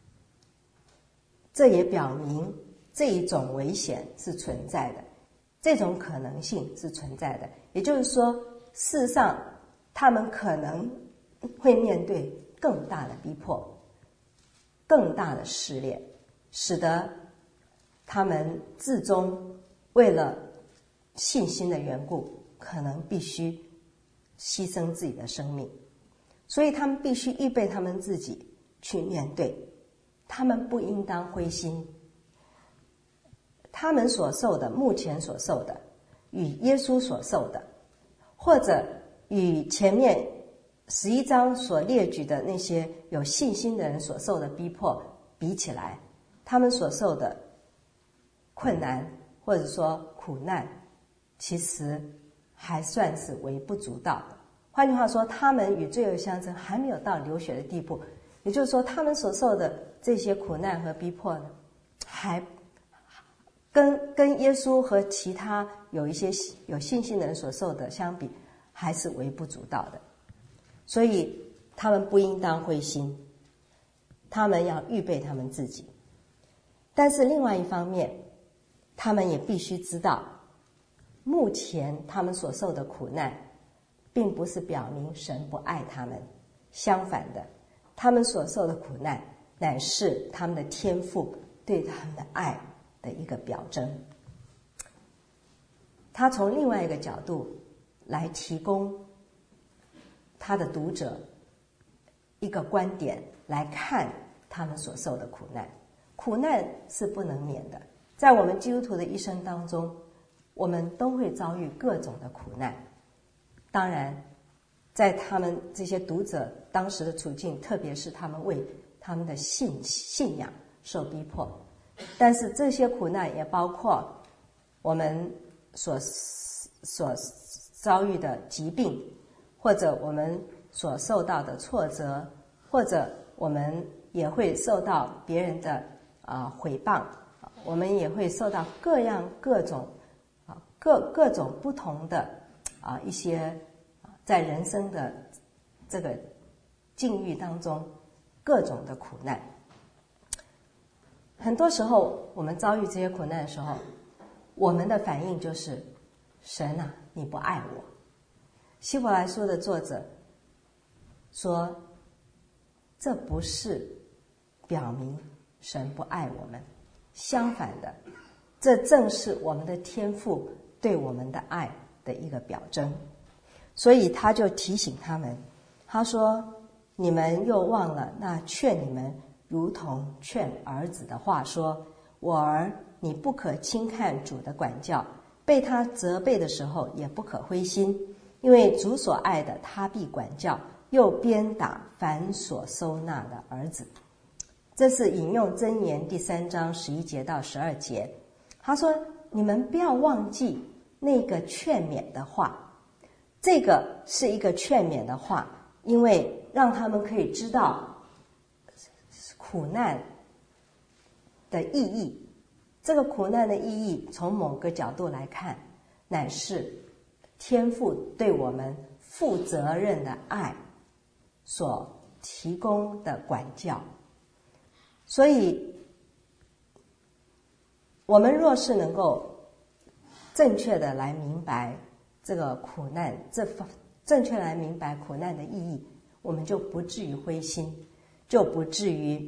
这也表明这一种危险是存在的，这种可能性是存在的。也就是说，事实上他们可能会面对更大的逼迫，更大的试炼，使得他们至终为了信心的缘故，可能必须牺牲自己的生命。所以他们必须预备他们自己去面对，他们不应当灰心。他们所受的，目前所受的，与耶稣所受的，或者与前面11章所列举的那些有信心的人所受的逼迫比起来，他们所受的困难或者说苦难，其实还算是微不足道的。换句话说，他们与罪恶相争还没有到流血的地步，也就是说，他们所受的这些苦难和逼迫呢，还跟耶稣和其他有一些有信心的人所受的相比，还是微不足道的。所以他们不应当灰心，他们要预备他们自己。但是另外一方面，他们也必须知道，目前他们所受的苦难并不是表明神不爱他们，相反的，他们所受的苦难乃是他们的天父对他们的爱的一个表征。他从另外一个角度来提供他的读者一个观点来看他们所受的苦难。苦难是不能免的，在我们基督徒的一生当中，我们都会遭遇各种的苦难。当然，在他们这些读者当时的处境，特别是他们为他们的信仰受逼迫，但是这些苦难也包括我们所遭遇的疾病，或者我们所受到的挫折，或者我们也会受到别人的毁谤，我们也会受到各种不同的一些在人生的这个境遇当中各种的苦难。很多时候我们遭遇这些苦难的时候，我们的反应就是神啊，你不爱我。希伯来书的作者说，这不是表明神不爱我们，相反的，这正是我们的天父对我们的爱的一个表征。所以他就提醒他们，他说，你们又忘了那劝你们如同劝儿子的话，说，我儿，你不可轻看主的管教，被他责备的时候也不可灰心，因为主所爱的他必管教，又鞭打凡所收纳的儿子。这是引用箴言第3章11节到12节。他说，你们不要忘记那个劝勉的话。这个是一个劝勉的话，因为让他们可以知道苦难的意义。这个苦难的意义从某个角度来看，乃是天父对我们负责任的爱所提供的管教。所以我们若是能够正确的来明白这个苦难，正确来明白苦难的意义，我们就不至于灰心，就不至于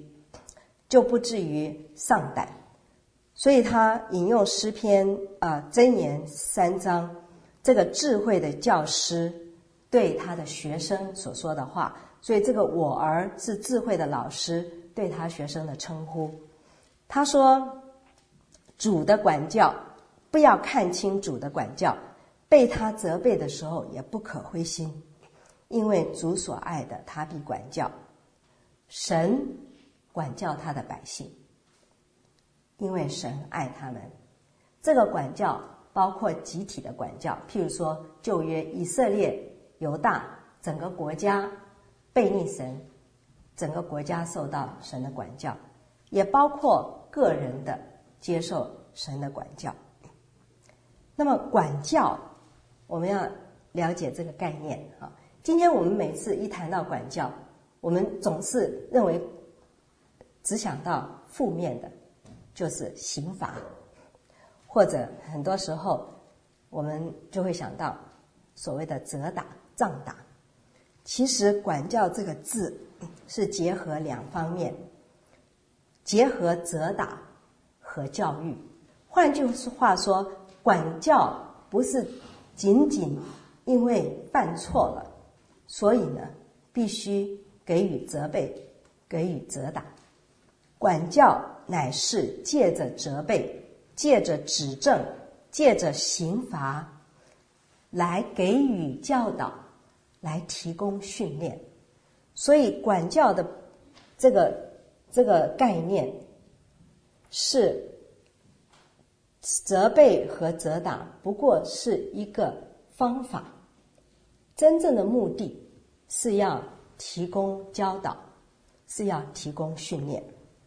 丧胆。所以他引用诗篇箴言3章，这个智慧的教师对他的学生所说的话。所以这个我儿是智慧的老师对他学生的称呼。他说，主的管教，不要看轻主的管教，被他责备的时候也不可灰心，因为主所爱的他必管教。神管教他的百姓，因为神爱他们。这个管教包括集体的管教，譬如说旧约以色列、犹大整个国家背逆神，整个国家受到神的管教，也包括个人的接受神的管教。 那么管教，我们要了解这个概念啊。今天我们每次一谈到管教，我们总是认为只想到负面的，就是刑罚，或者很多时候我们就会想到所谓的责打、杖打。其实管教这个字是结合两方面，结合责打和教育。换句话说，管教不是仅仅因为犯错了，所以呢必须给予责备，给予责打。管教乃是借着责备，借着指正，借着刑罚来给予教导，来提供训练。所以管教的这个概念是责备和责打不过是一个方法，真正的目的是要提供教导，是要提供训练。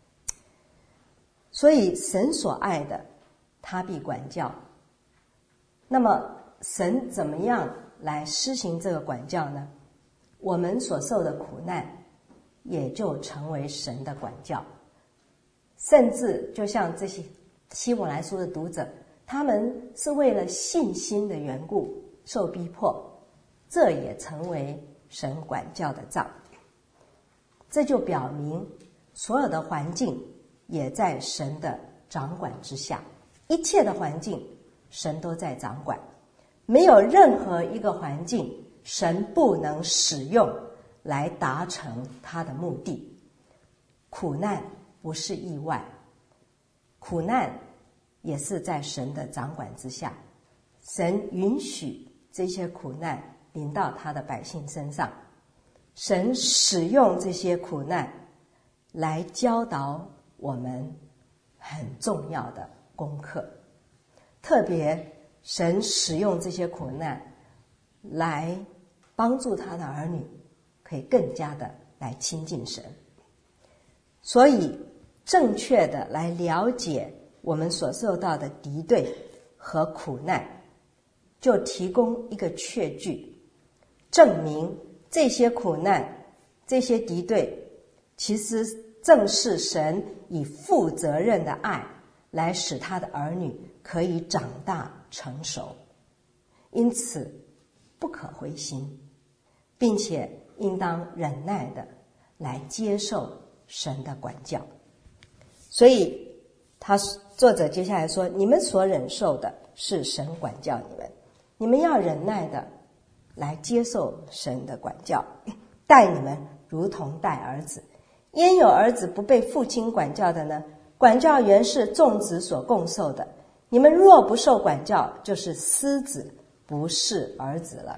所以神所爱的，他必管教。那么神怎么样来施行这个管教呢？我们所受的苦难也就成为神的管教。甚至就像这些希伯来书的读者，他们是为了信心的缘故受逼迫，这也成为神管教的杖。这就表明所有的环境也在神的掌管之下，一切的环境神都在掌管，没有任何一个环境神不能使用来达成他的目的。苦难不是意外，苦难也是在神的掌管之下，神允许这些苦难临到他的百姓身上，神使用这些苦难来教导我们很重要的功课。特别神使用这些苦难来帮助他的儿女可以更加的来亲近神。所以正确的来了解我们所受到的敌对和苦难，就提供一个确据，证明这些苦难、这些敌对其实正是神以负责任的爱来使他的儿女可以长大成熟。因此不可灰心，并且应当忍耐的来接受神的管教。所以作者接下来说，你们所忍受的是神管教你们，你们要忍耐的来接受神的管教，待你们如同待儿子。焉有儿子不被父亲管教的呢？管教原是众子所共受的，你们若不受管教，就是私子，不是儿子了。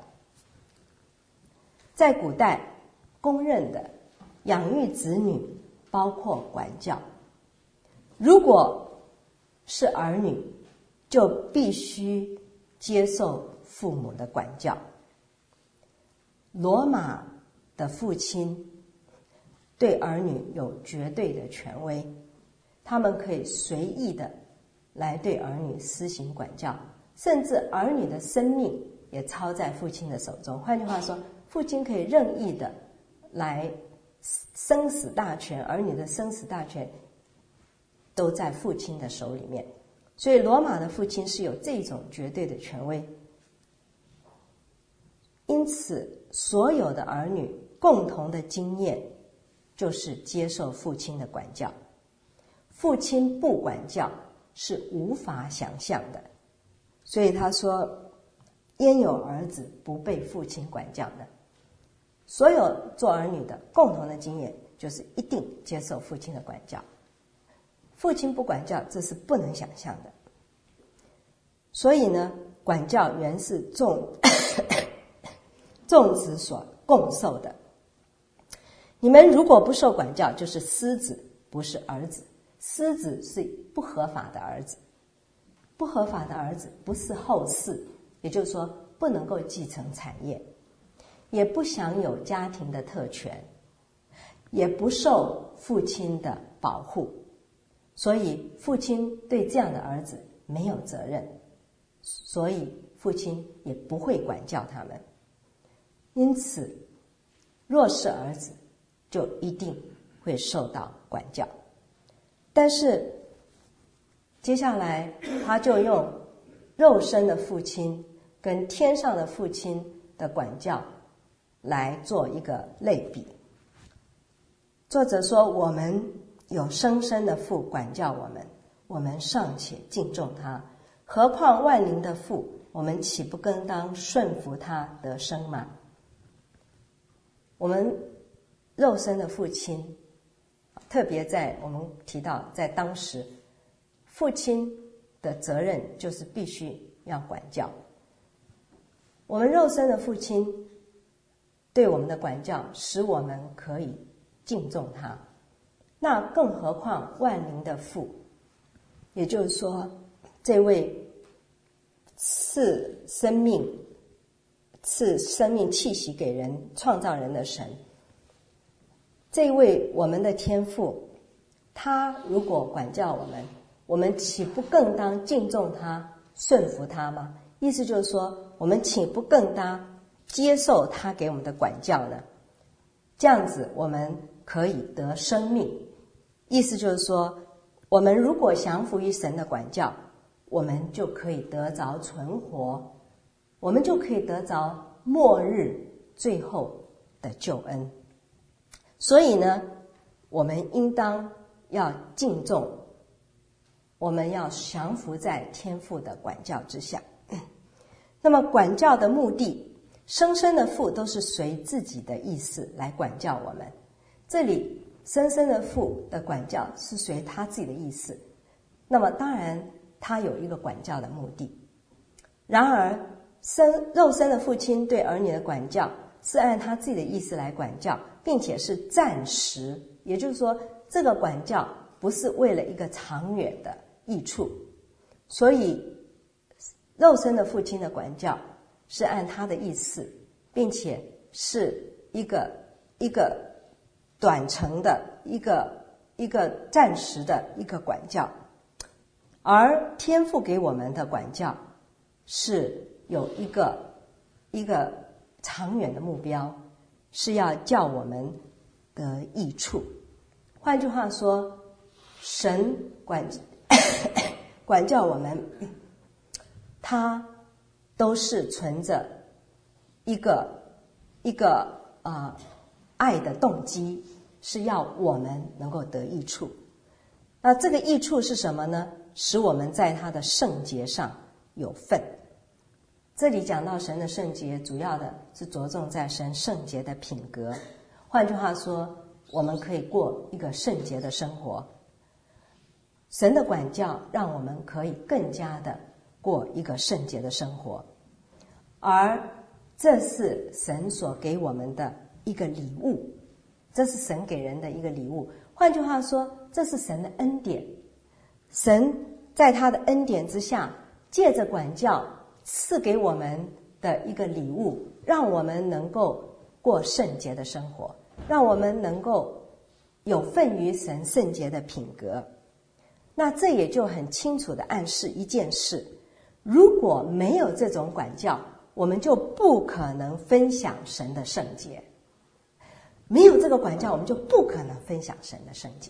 在古代公认的养育子女包括管教，如果是儿女，就必须接受父母的管教。罗马的父亲对儿女有绝对的权威，他们可以随意的来对儿女施行管教，甚至儿女的生命也操在父亲的手中。换句话说，父亲可以任意的来生死大权，儿女的生死大权都在父亲的手里面。所以罗马的父亲是有这种绝对的权威。因此所有的儿女共同的经验就是接受父亲的管教，父亲不管教是无法想象的。所以他说，焉有儿子不被父亲管教呢？所有做儿女的共同的经验就是一定接受父亲的管教，父亲不管教，这是不能想象的。所以呢，管教原是众子所共受的。你们如果不受管教，就是私子，不是儿子。私子是不合法的儿子，不合法的儿子不是后嗣，也就是说不能够继承产业，也不享有家庭的特权，也不受父亲的保护。所以父亲对这样的儿子没有责任。 所以父亲也不会管教他们。因此若是儿子就一定会受到管教。但是接下来他就用肉身的父亲跟天上的父亲的管教来做一个类比。作者说，我们有生身的父管教我们，我们尚且敬重他，何况万灵的父，我们岂不更当顺服他得生吗？我们肉身的父亲，特别在我们提到在当时，父亲的责任就是必须要管教。我们肉身的父亲对我们的管教使我们可以敬重他，那更何况万灵的父，也就是说这位赐生命气息给人创造人的神，这位我们的天父，他如果管教我们，我们岂不更当敬重他顺服他吗？意思就是说，我们岂不更当接受他给我们的管教呢？这样子我们可以得生命。意思就是说，我们如果降服于神的管教，我们就可以得着存活，我们就可以得着末日最后的救恩。所以呢，我们应当要敬重，我们要降服在天父的管教之下。那么管教的目的，生身的父都是随自己的意思来管教我们。这里生身的父的管教是随他自己的意思，那么当然他有一个管教的目的。然而肉身的父亲对儿女的管教是按他自己的意思来管教，并且是暂时，也就是说这个管教不是为了一个长远的益处。所以肉身的父亲的管教是按他的意思，并且是一个短程的一个暂时的一个管教。而天父给我们的管教是有一个长远的目标，是要叫我们得益处。换句话说，神管教我们，他都是存着一个爱的动机，是要我们能够得益处。那这个益处是什么呢？使我们在他的圣洁上有份。这里讲到神的圣洁，主要的是着重在神圣洁的品格。换句话说，我们可以过一个圣洁的生活。神的管教让我们可以更加的过一个圣洁的生活，而这是神所给我们的一个礼物，这是神给人的一个礼物。换句话说，这是神的恩典。神在他的恩典之下，借着管教赐给我们的一个礼物，让我们能够过圣洁的生活，让我们能够有份于神圣洁的品格。那这也就很清楚地暗示一件事，如果没有这种管教，我们就不可能分享神的圣洁。没有这个管教，我们就不可能分享神的圣洁。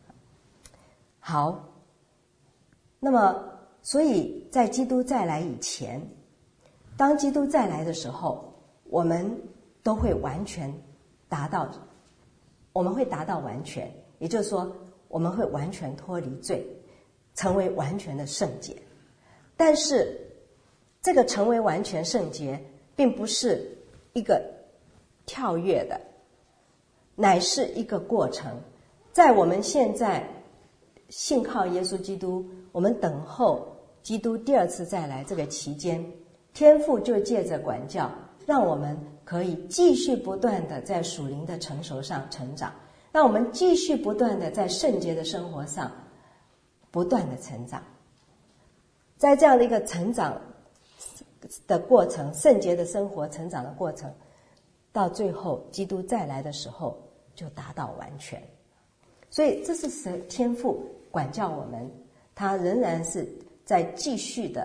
好，那么所以在基督再来以前，当基督再来的时候，我们都会完全达到，我们会达到完全，也就是说我们会完全脱离罪，成为完全的圣洁。但是这个成为完全圣洁并不是一个跳跃的，乃是一个过程。在我们现在信靠耶稣基督，我们等候基督第二次再来这个期间，天父就借着管教，让我们可以继续不断的在属灵的成熟上成长，让我们继续不断的在圣洁的生活上不断的成长。在这样的一个成长的过程，圣洁的生活成长的过程，到最后基督再来的时候就达到完全。所以这是神天父管教我们，他仍然是在继续的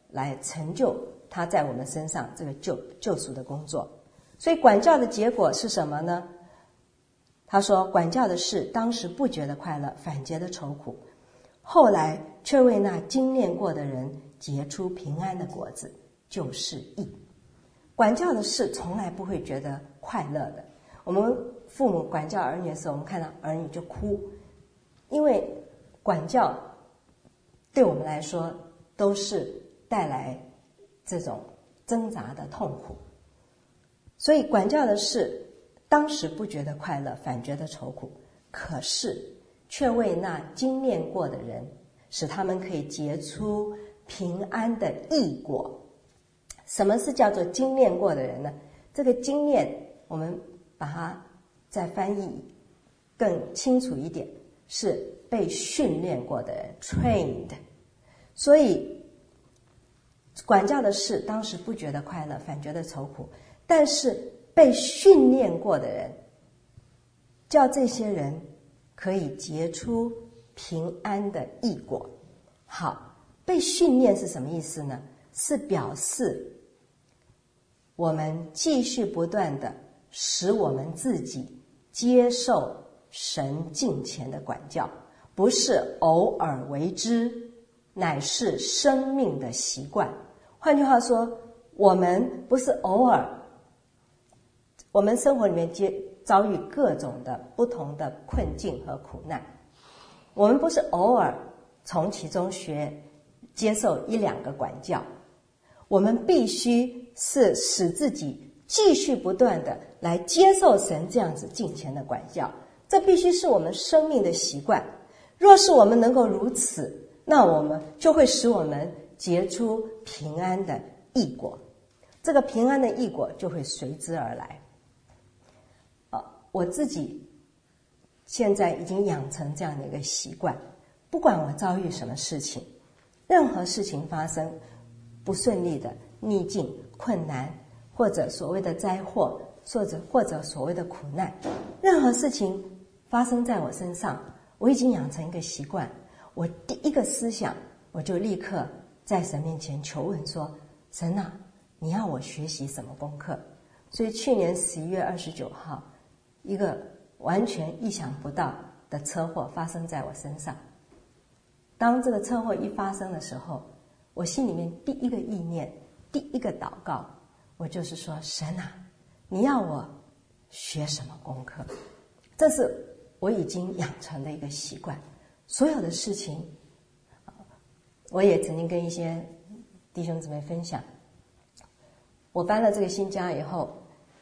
来成就他在我们身上这个救赎的工作。所以管教的结果是什么呢？他说，管教的事当时不觉得快乐，反觉得愁苦，后来却为那经练过的人结出平安的果子，就是义。管教的事从来不会觉得快乐的。我们父母管教儿女的时候，我们看到儿女就哭，因为管教对我们来说都是带来这种挣扎的痛苦。所以管教的事当时不觉得快乐，反觉得愁苦，可是却为那经练过的人，使他们可以结出平安的义果。什么是叫做经练过的人呢？这个经练我们把它再翻译更清楚一点，是被训练过的人 trained。 所以管教的事当时不觉得快乐，反觉得愁苦，但是被训练过的人，叫这些人可以结出平安的义果。好，被训练是什么意思呢？是表示我们继续不断的使我们自己接受神敬虔的管教，不是偶尔为之，乃是生命的习惯。换句话说，我们不是偶尔，我们生活里面遭遇各种的不同的困境和苦难，我们不是偶尔从其中接受一两个管教，我们必须是使自己继续不断的来接受神这样子敬虔的管教，这必须是我们生命的习惯。若是我们能够如此，那我们就会使我们结出平安的义果，这个平安的义果就会随之而来。我自己现在已经养成这样的一个习惯，不管我遭遇什么事情，任何事情发生不顺利的逆境、困难，或者所谓的灾祸，或者所谓的苦难，任何事情发生在我身上，我已经养成一个习惯，我第一个思想我就立刻在神面前求问说，神啊，你要我学习什么功课？所以去年11月29号，一个完全意想不到的车祸发生在我身上。当这个车祸一发生的时候，我心里面第一个意念，第一个祷告，我就是说，神啊，你要我学什么功课？这是我已经养成的一个习惯。所有的事情，我也曾经跟一些弟兄姊妹分享，我搬了这个新家以后，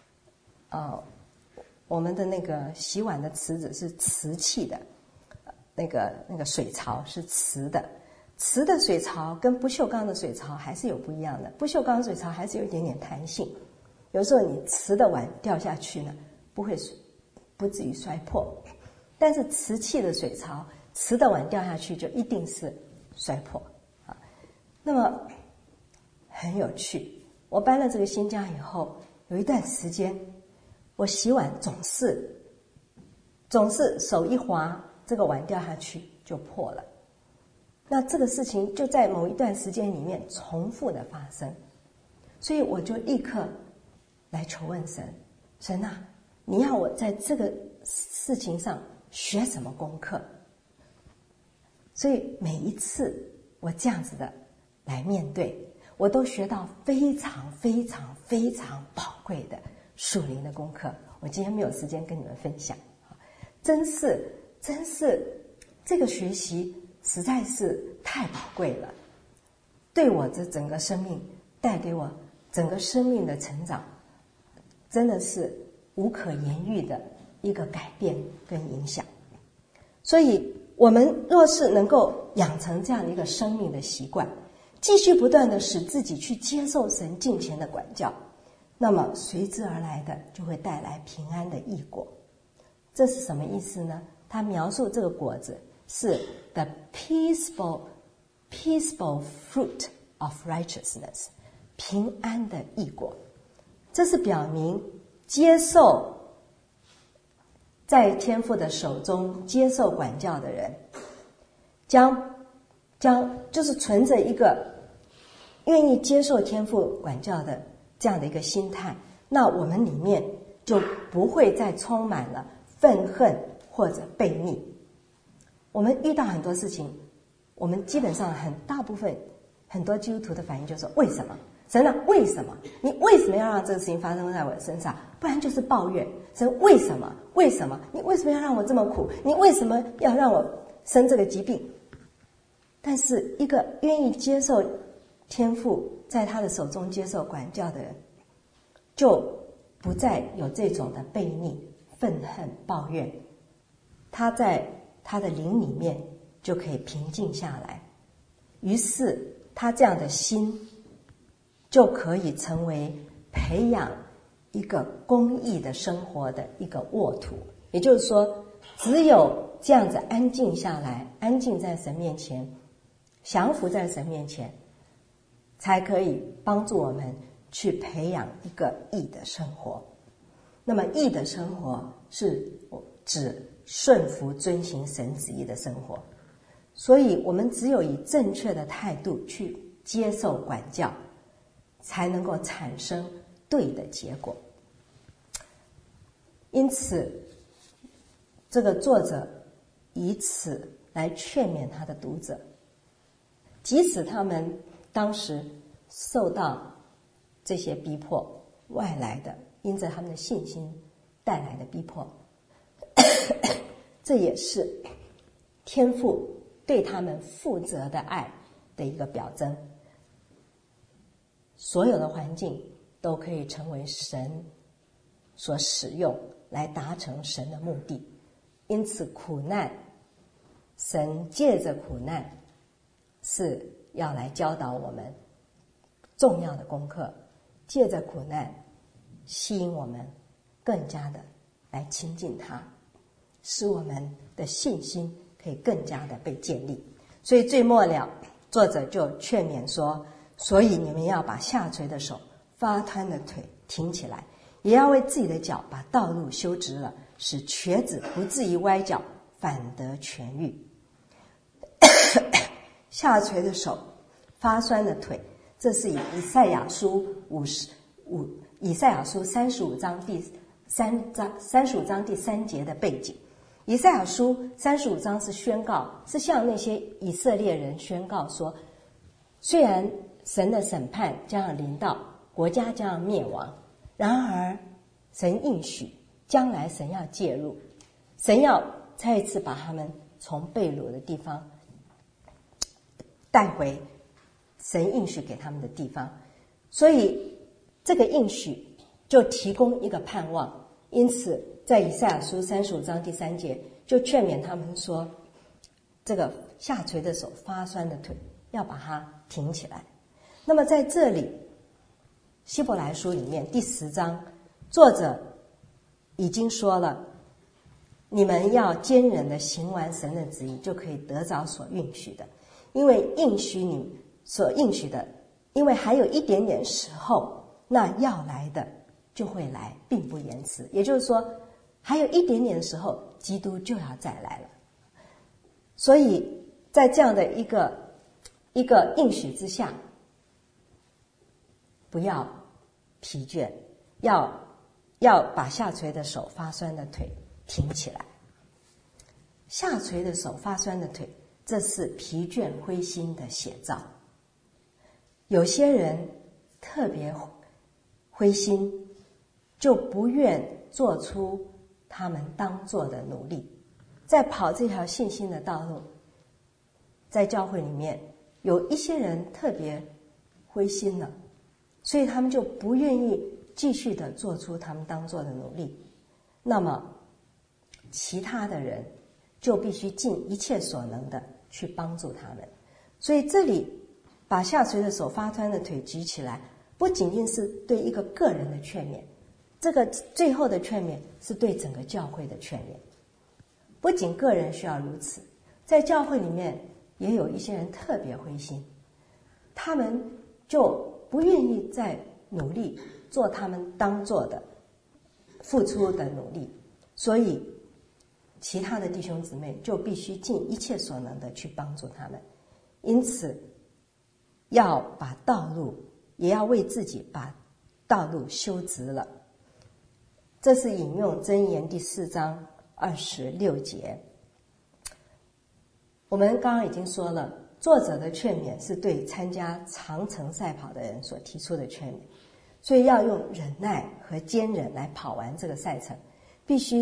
我们的那个洗碗的池子是瓷器的，那个水槽是瓷的，瓷的水槽跟不锈钢的水槽还是有不一样的。不锈钢水槽还是有一点点弹性，有时候你瓷的碗掉下去呢，不至于摔破，但是瓷器的水槽，瓷的碗掉下去就一定是摔破啊。那么很有趣，我搬了这个新家以后，有一段时间我洗碗总是手一滑，这个碗掉下去就破了。那这个事情就在某一段时间里面重复的发生，所以我就立刻来求问神，神啊，你要我在这个事情上学什么功课？所以每一次我这样子的来面对，我都学到非常非常非常宝贵的属灵的功课。我今天没有时间跟你们分享，真是这个学习实在是太宝贵了，对我这整个生命，带给我整个生命的成长，真的是无可言喻的一个改变跟影响。所以我们若是能够养成这样的一个生命的习惯，继续不断的使自己去接受神敬虔的管教，那么随之而来的就会带来平安的义果。这是什么意思呢？他描述这个果子是 the peaceful fruit of righteousness， 平安的义果。这是表明接受在天父的手中接受管教的人，将就是存着一个愿意接受天父管教的这样的一个心态，那我们里面就不会再充满了愤恨或者悖逆。我们遇到很多事情，我们基本上大部分很多基督徒的反应就是说，为什么神啊，为什么你为什么要让这个事情发生在我的身上？不然就是抱怨神，为什么你为什么要让我这么苦？你为什么要让我生这个疾病？但是一个愿意接受天父在他的手中接受管教的人，就不再有这种的悖逆、愤恨、抱怨，他在他的灵里面就可以平静下来。于是他这样的心就可以成为培养一个公义的生活的一个沃土。也就是说，只有这样子安静下来，安静在神面前，降服在神面前，才可以帮助我们去培养一个义的生活。那么义的生活是指顺服遵行神旨意的生活，所以我们只有以正确的态度去接受管教，才能够产生对的结果。因此这个作者以此来劝勉他的读者，即使他们当时受到这些逼迫，外来的因着他们的信心带来的逼迫，这也是天父对他们负责的爱的一个表征。所有的环境都可以成为神所使用来达成神的目的。因此苦难，神借着苦难是要来教导我们重要的功课，借着苦难吸引我们更加的来亲近他，使我们的信心可以更加的被建立。所以最末了，作者就劝勉说，所以你们要把下垂的手、发瘫的腿挺起来，也要为自己的脚把道路修直了，使瘸子不至于歪脚，反得痊愈。下垂的手、发酸的腿，这是以赛亚书35章第3节的背景。以赛亚书35章是宣告，是向那些以色列人宣告说，虽然神的审判将要临到，国家将要灭亡，然而神应许将来神要介入，神要再一次把他们从被掳的地方带回神应许给他们的地方。所以这个应许就提供一个盼望。因此在以赛亚书35章第3节就劝勉他们说，这个下垂的手、发酸的腿要把它挺起来。那么在这里希伯来书里面第10章，作者已经说了，你们要坚忍的行完神的旨意，就可以得着所应许的。因为应许你所应许的，因为还有一点点时候，那要来的就会来，并不延迟。也就是说，还有一点点的时候，基督就要再来了。所以在这样的一个应许之下，不要疲倦，要把下垂的手、发酸的腿挺起来。下垂的手、发酸的腿，这是疲倦灰心的写照。有些人特别灰心，就不愿做出他们当做的努力，在跑这条信心的道路。在教会里面有一些人特别灰心了，所以他们就不愿意继续的做出他们当做的努力，那么其他的人就必须尽一切所能的去帮助他们。所以这里把下垂的手、发酸的腿举起来，不仅仅是对一个个人的劝勉，这个最后的劝勉是对整个教会的劝勉。不仅个人需要如此，在教会里面也有一些人特别灰心，他们就不愿意再努力做他们当做的付出的努力，所以其他的弟兄姊妹就必须尽一切所能的去帮助他们。因此要把道路，也要为自己把道路修直了。这是引用箴言第4章26节。我们刚刚已经说了，作者的劝勉是对参加长程赛跑的人所提出的劝勉，所以要用忍耐和坚忍来跑完这个赛程，必须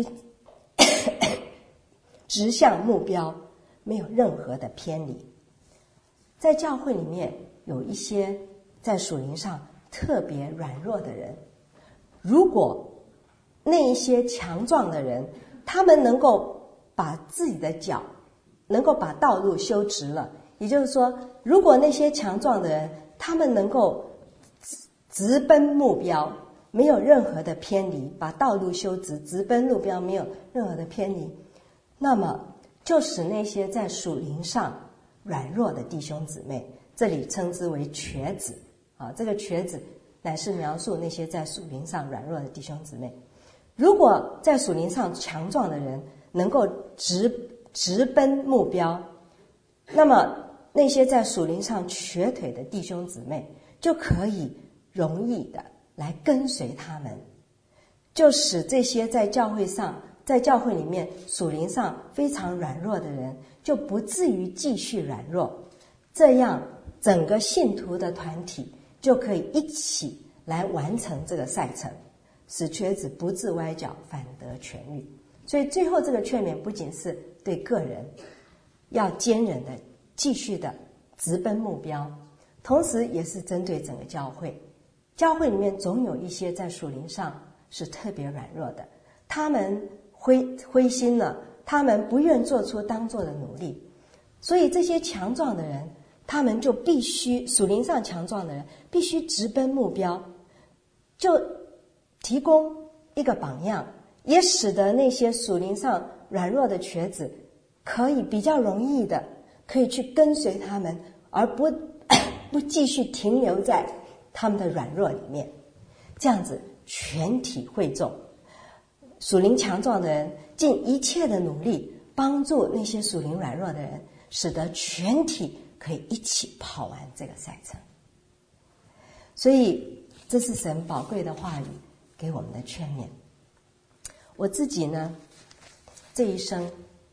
直向目标，没有任何的偏离。在教会里面有一些在属灵上特别软弱的人，如果那一些强壮的人，他们能够把自己的脚能够把道路修直了，也就是说，如果那些强壮的人他们能够直奔目标，没有任何的偏离，把道路修直，直奔目标，没有任何的偏离，那么就使那些在属灵上软弱的弟兄姊妹，这里称之为瘸子啊，这个瘸子乃是描述那些在属灵上软弱的弟兄姊妹。如果在属灵上强壮的人能够直奔目标，那么那些在属灵上瘸腿的弟兄姊妹就可以容易的来跟随他们，就使这些在教会里面属灵上非常软弱的人就不至于继续软弱，这样整个信徒的团体就可以一起来完成这个赛程，使瘸子不致歪脚，反得痊愈。所以最后这个劝勉不仅是对个人要坚忍的继续的直奔目标，同时也是针对整个教会。教会里面总有一些在属灵上是特别软弱的，他们灰心了，他们不愿做出当做的努力，所以这些强壮的人，他们就必须，属灵上强壮的人必须直奔目标，就提供一个榜样，也使得那些属灵上软弱的瘸子可以比较容易的可以去跟随他们，而不继续停留在他们的软弱里面。这样子全体会众，属灵强壮的人尽一切的努力帮助那些属灵软弱的人，使得全体可以一起跑完这个赛程。所以这是神宝贵的话语给我们的劝勉。我自己呢，这一生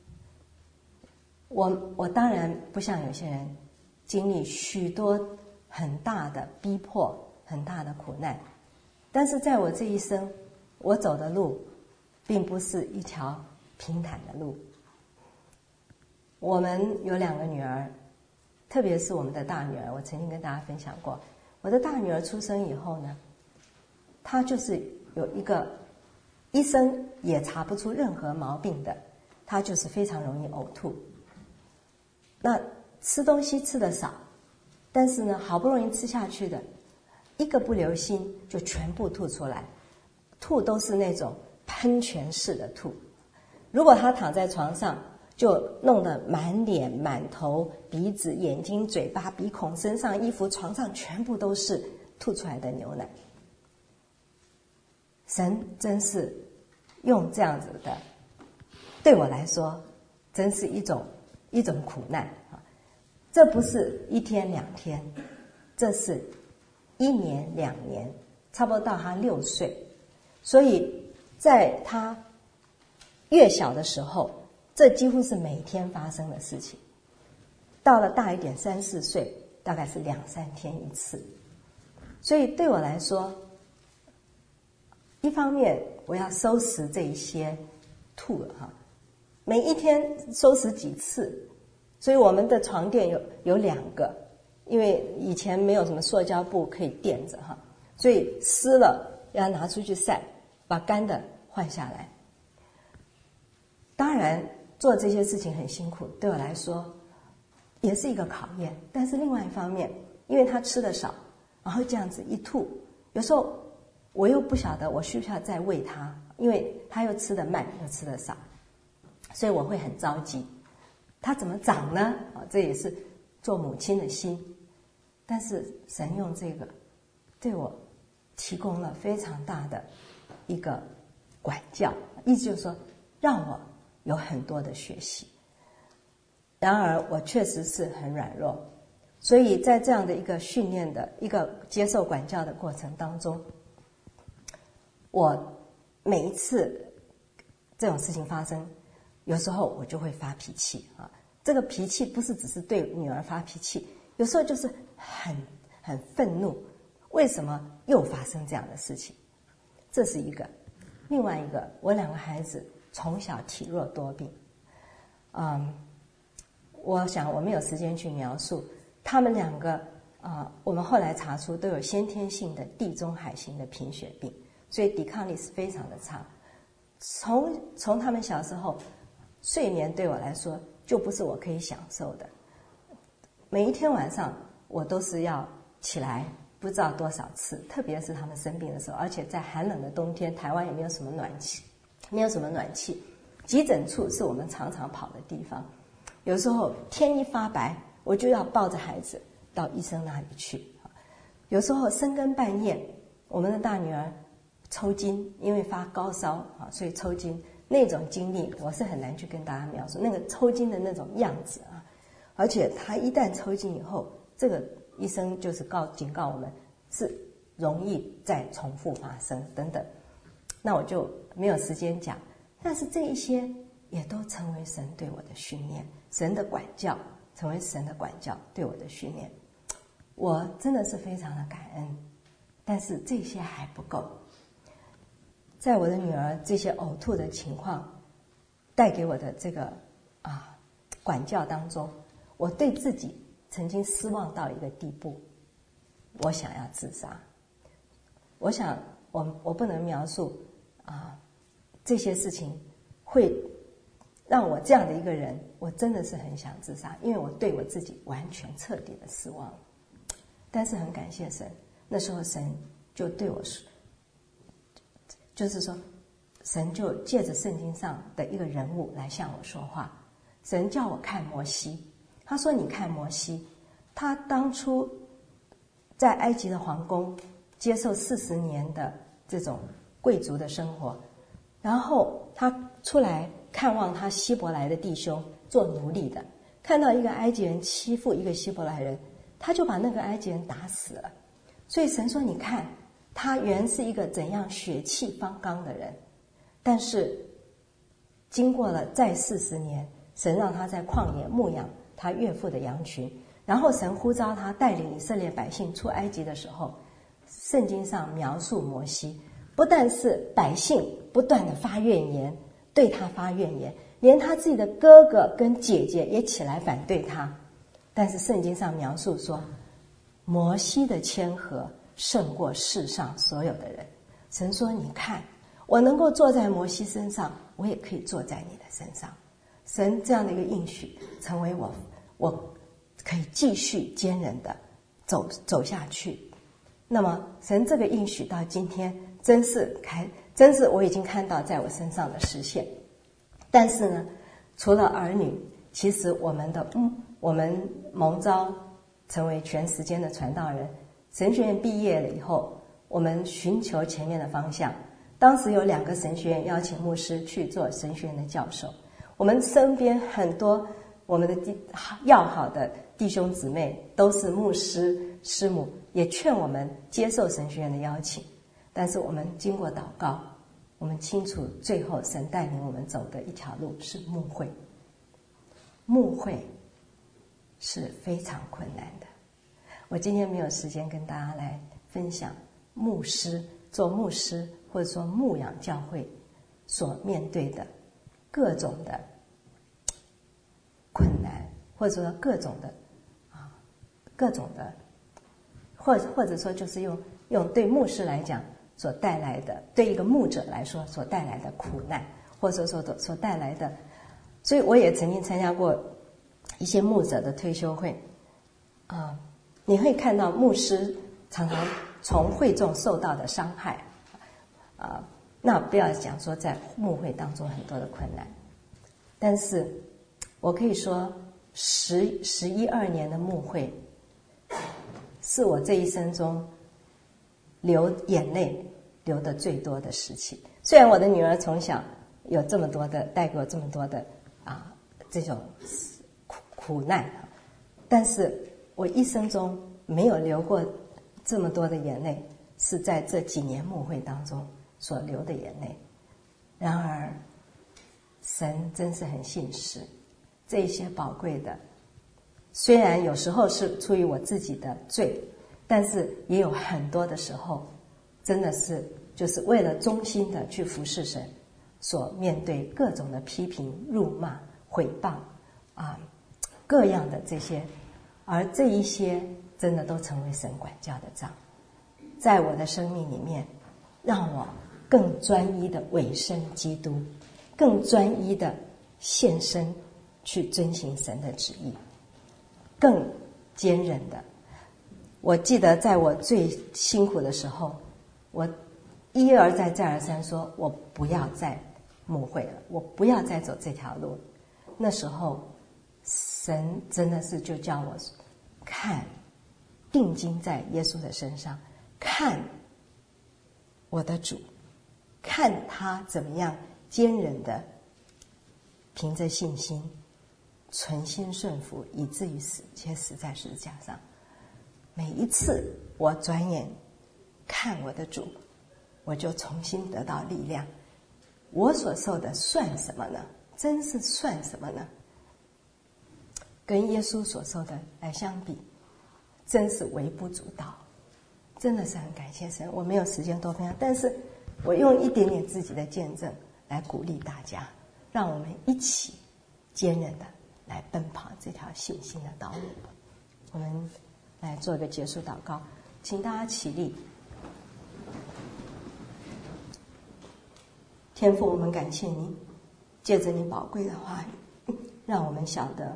我当然不像有些人经历许多很大的逼迫，很大的苦难，但是在我这一生，我走的路并不是一条平坦的路。我们有2个女儿，特别是我们的大女儿，我曾经跟大家分享过，我的大女儿出生以后呢，她就是有一个医生也查不出任何毛病的，她就是非常容易呕吐。那吃东西吃得少，但是呢，好不容易吃下去的，一个不留心就全部吐出来，吐都是那种喷泉式的吐。如果她躺在床上，就弄得满脸满头鼻子眼睛嘴巴鼻孔身上衣服床上全部都是吐出来的牛奶。神真是用这样子的，对我来说真是一种苦难啊！这不是1天2天，这是1年2年，差不多到他6岁。所以在他越小的时候，这几乎是每天发生的事情。到了大一点3、4岁，大概是2、3天一次。所以对我来说，一方面我要收拾这一些吐了哈，每一天收拾几次。所以我们的床垫有2个，因为以前没有什么塑胶布可以垫着哈，所以湿了要拿出去晒，把干的换下来。当然做这些事情很辛苦，对我来说也是一个考验。但是另外一方面，因为他吃的少，然后这样子一吐，有时候我又不晓得我需不需要再喂他，因为他又吃得慢又吃得少，所以我会很着急。他怎么长呢？这也是做母亲的心。但是神用这个对我提供了非常大的一个管教，意思就是说让我有很多的学习。然而我确实是很软弱， 所以在这样的一个训练的一个接受管教的过程当中，我每一次这种事情发生，有时候我就会发脾气啊。这个脾气不是只是对女儿发脾气，有时候就是很愤怒，为什么又发生这样的事情？这是一个。另外一个，我2个孩子从小体弱多病，我想我没有时间去描述他们2个我们后来查出都有先天性的地中海型的贫血病，所以抵抗力是非常的差。从他们小时候，睡眠对我来说就不是我可以享受的。每一天晚上我都是要起来不知道多少次，特别是他们生病的时候，而且在寒冷的冬天，台湾也没有什么暖气，急诊处是我们常常跑的地方。有时候天一发白，我就要抱着孩子到医生那里去。有时候深更半夜，我们的大女儿抽筋，因为发高烧所以抽筋，那种经历我是很难去跟大家描述，那个抽筋的那种样子而且她一旦抽筋以后，这个医生就是警告我们是容易再重复发生等等。那我就没有时间讲，但是这一些也都成为神对我的训练，神的管教，成为神的管教对我的训练。我真的是非常的感恩，但是这些还不够。在我的女儿这些呕吐的情况带给我的这个管教当中，我对自己曾经失望到一个地步，我想要自杀。我想我不能描述这些事情会让我这样的一个人，我真的是很想自杀，因为我对我自己完全彻底的失望。但是很感谢神，那时候神就对我说，就是说神就借着圣经上的一个人物来向我说话。神叫我看摩西，他说你看摩西，他当初在埃及的皇宫接受40年的这种贵族的生活，然后他出来看望他希伯来的弟兄做奴隶的，看到一个埃及人欺负一个希伯来人，他就把那个埃及人打死了。所以神说你看他原是一个怎样血气方刚的人，但是经过了再40年，神让他在旷野牧养他岳父的羊群，然后神呼召他带领以色列百姓出埃及的时候，圣经上描述摩西不但是百姓不断的发怨言，对他发怨言，连他自己的哥哥跟姐姐也起来反对他。但是圣经上描述说，摩西的谦和胜过世上所有的人。神说你看，我能够坐在摩西身上，我也可以坐在你的身上。神这样的一个应许成为我可以继续坚韧的走下去。那么神这个应许到今天真是我已经看到在我身上的实现。但是呢，除了儿女，其实我们蒙召成为全时间的传道人，神学院毕业了以后，我们寻求前面的方向。当时有2个神学院邀请牧师去做神学院的教授，我们身边很多我们的要好的弟兄姊妹都是牧师师母，也劝我们接受神学院的邀请。但是我们经过祷告，我们清楚最后神带领我们走的一条路是牧会。牧会是非常困难的，我今天没有时间跟大家来分享做牧师或者说牧养教会所面对的各种的困难，或者说各种的或者说就是用对牧师来讲所带来的，对一个牧者来说所带来的苦难，或者说所带来的。所以我也曾经参加过一些牧者的退休会你会看到牧师常常从会众受到的伤害那不要讲说在牧会当中很多的困难，但是我可以说12年的牧会是我这一生中流眼泪流得最多的时期。虽然我的女儿从小有这么多的带给我这么多的这种苦难，但是我一生中没有流过这么多的眼泪，是在这几年牧会当中所流的眼泪。然而神真是很信实，这些宝贵的，虽然有时候是出于我自己的罪，但是也有很多的时候真的是就是为了忠心的去服侍神，所面对各种的批评、辱骂、毁谤各样的这些，而这一些真的都成为神管教的杖，在我的生命里面让我更专一的委身基督，更专一的献身去遵行神的旨意，更坚韧的。我记得在我最辛苦的时候，我一而再再而三说我不要再牧会了，我不要再走这条路。那时候神真的是就叫我看，定睛在耶稣的身上，看我的主，看他怎么样坚韧的凭着信心存心顺服，以至于死，且死在十字架上。每一次我转眼看我的主，我就重新得到力量。我所受的算什么呢？真是算什么呢？跟耶稣所受的来相比，真是微不足道。真的是很感谢神，我没有时间多分享，但是我用一点点自己的见证来鼓励大家，让我们一起坚韧的来奔跑这条信心的道路。我们来做一个结束祷告，请大家起立。天父，我们感谢你，借着你宝贵的话语，让我们晓得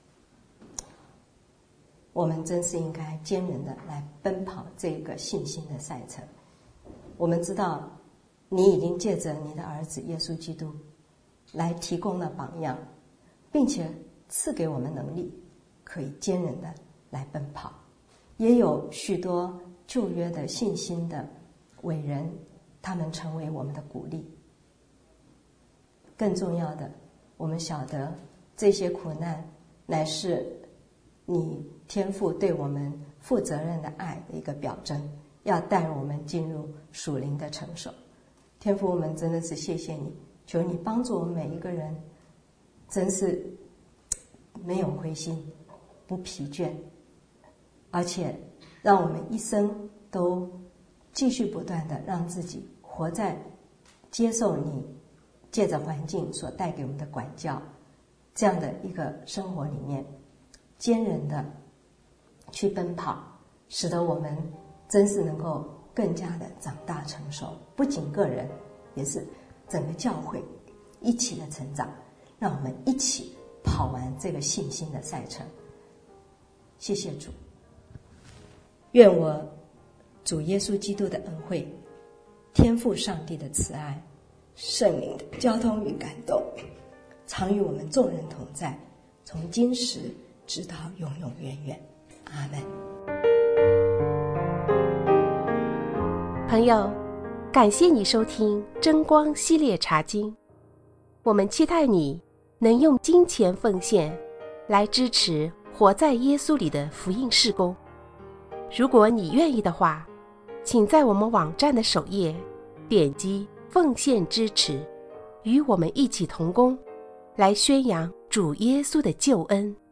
我们真是应该坚韧的来奔跑这个信心的赛程。我们知道你已经借着你的儿子耶稣基督来提供了榜样，并且赐给我们能力，可以坚韧的来奔跑。也有许多旧约的信心的伟人，他们成为我们的鼓励。更重要的，我们晓得这些苦难乃是你天父对我们负责任的爱的一个表征，要带我们进入属灵的成熟。天父，我们真的是谢谢你，求你帮助我们每一个人，真是没有灰心，不疲倦，而且让我们一生都继续不断的让自己活在接受你借着环境所带给我们的管教这样的一个生活里面，坚韧的去奔跑，使得我们真是能够更加的长大成熟，不仅个人，也是整个教会一起的成长，让我们一起跑完这个信心的赛程。谢谢主，愿我主耶稣基督的恩惠，天父上帝的慈爱，圣灵的交通与感动，常与我们众人同在，从今时直到永永远远。阿们。 朋友，感谢你收听真光系列查经，我们期待你能用金钱奉献来支持活在耶稣里的福音事工。如果你愿意的话，请在我们网站的首页点击奉献支持，与我们一起同工，来宣扬主耶稣的救恩。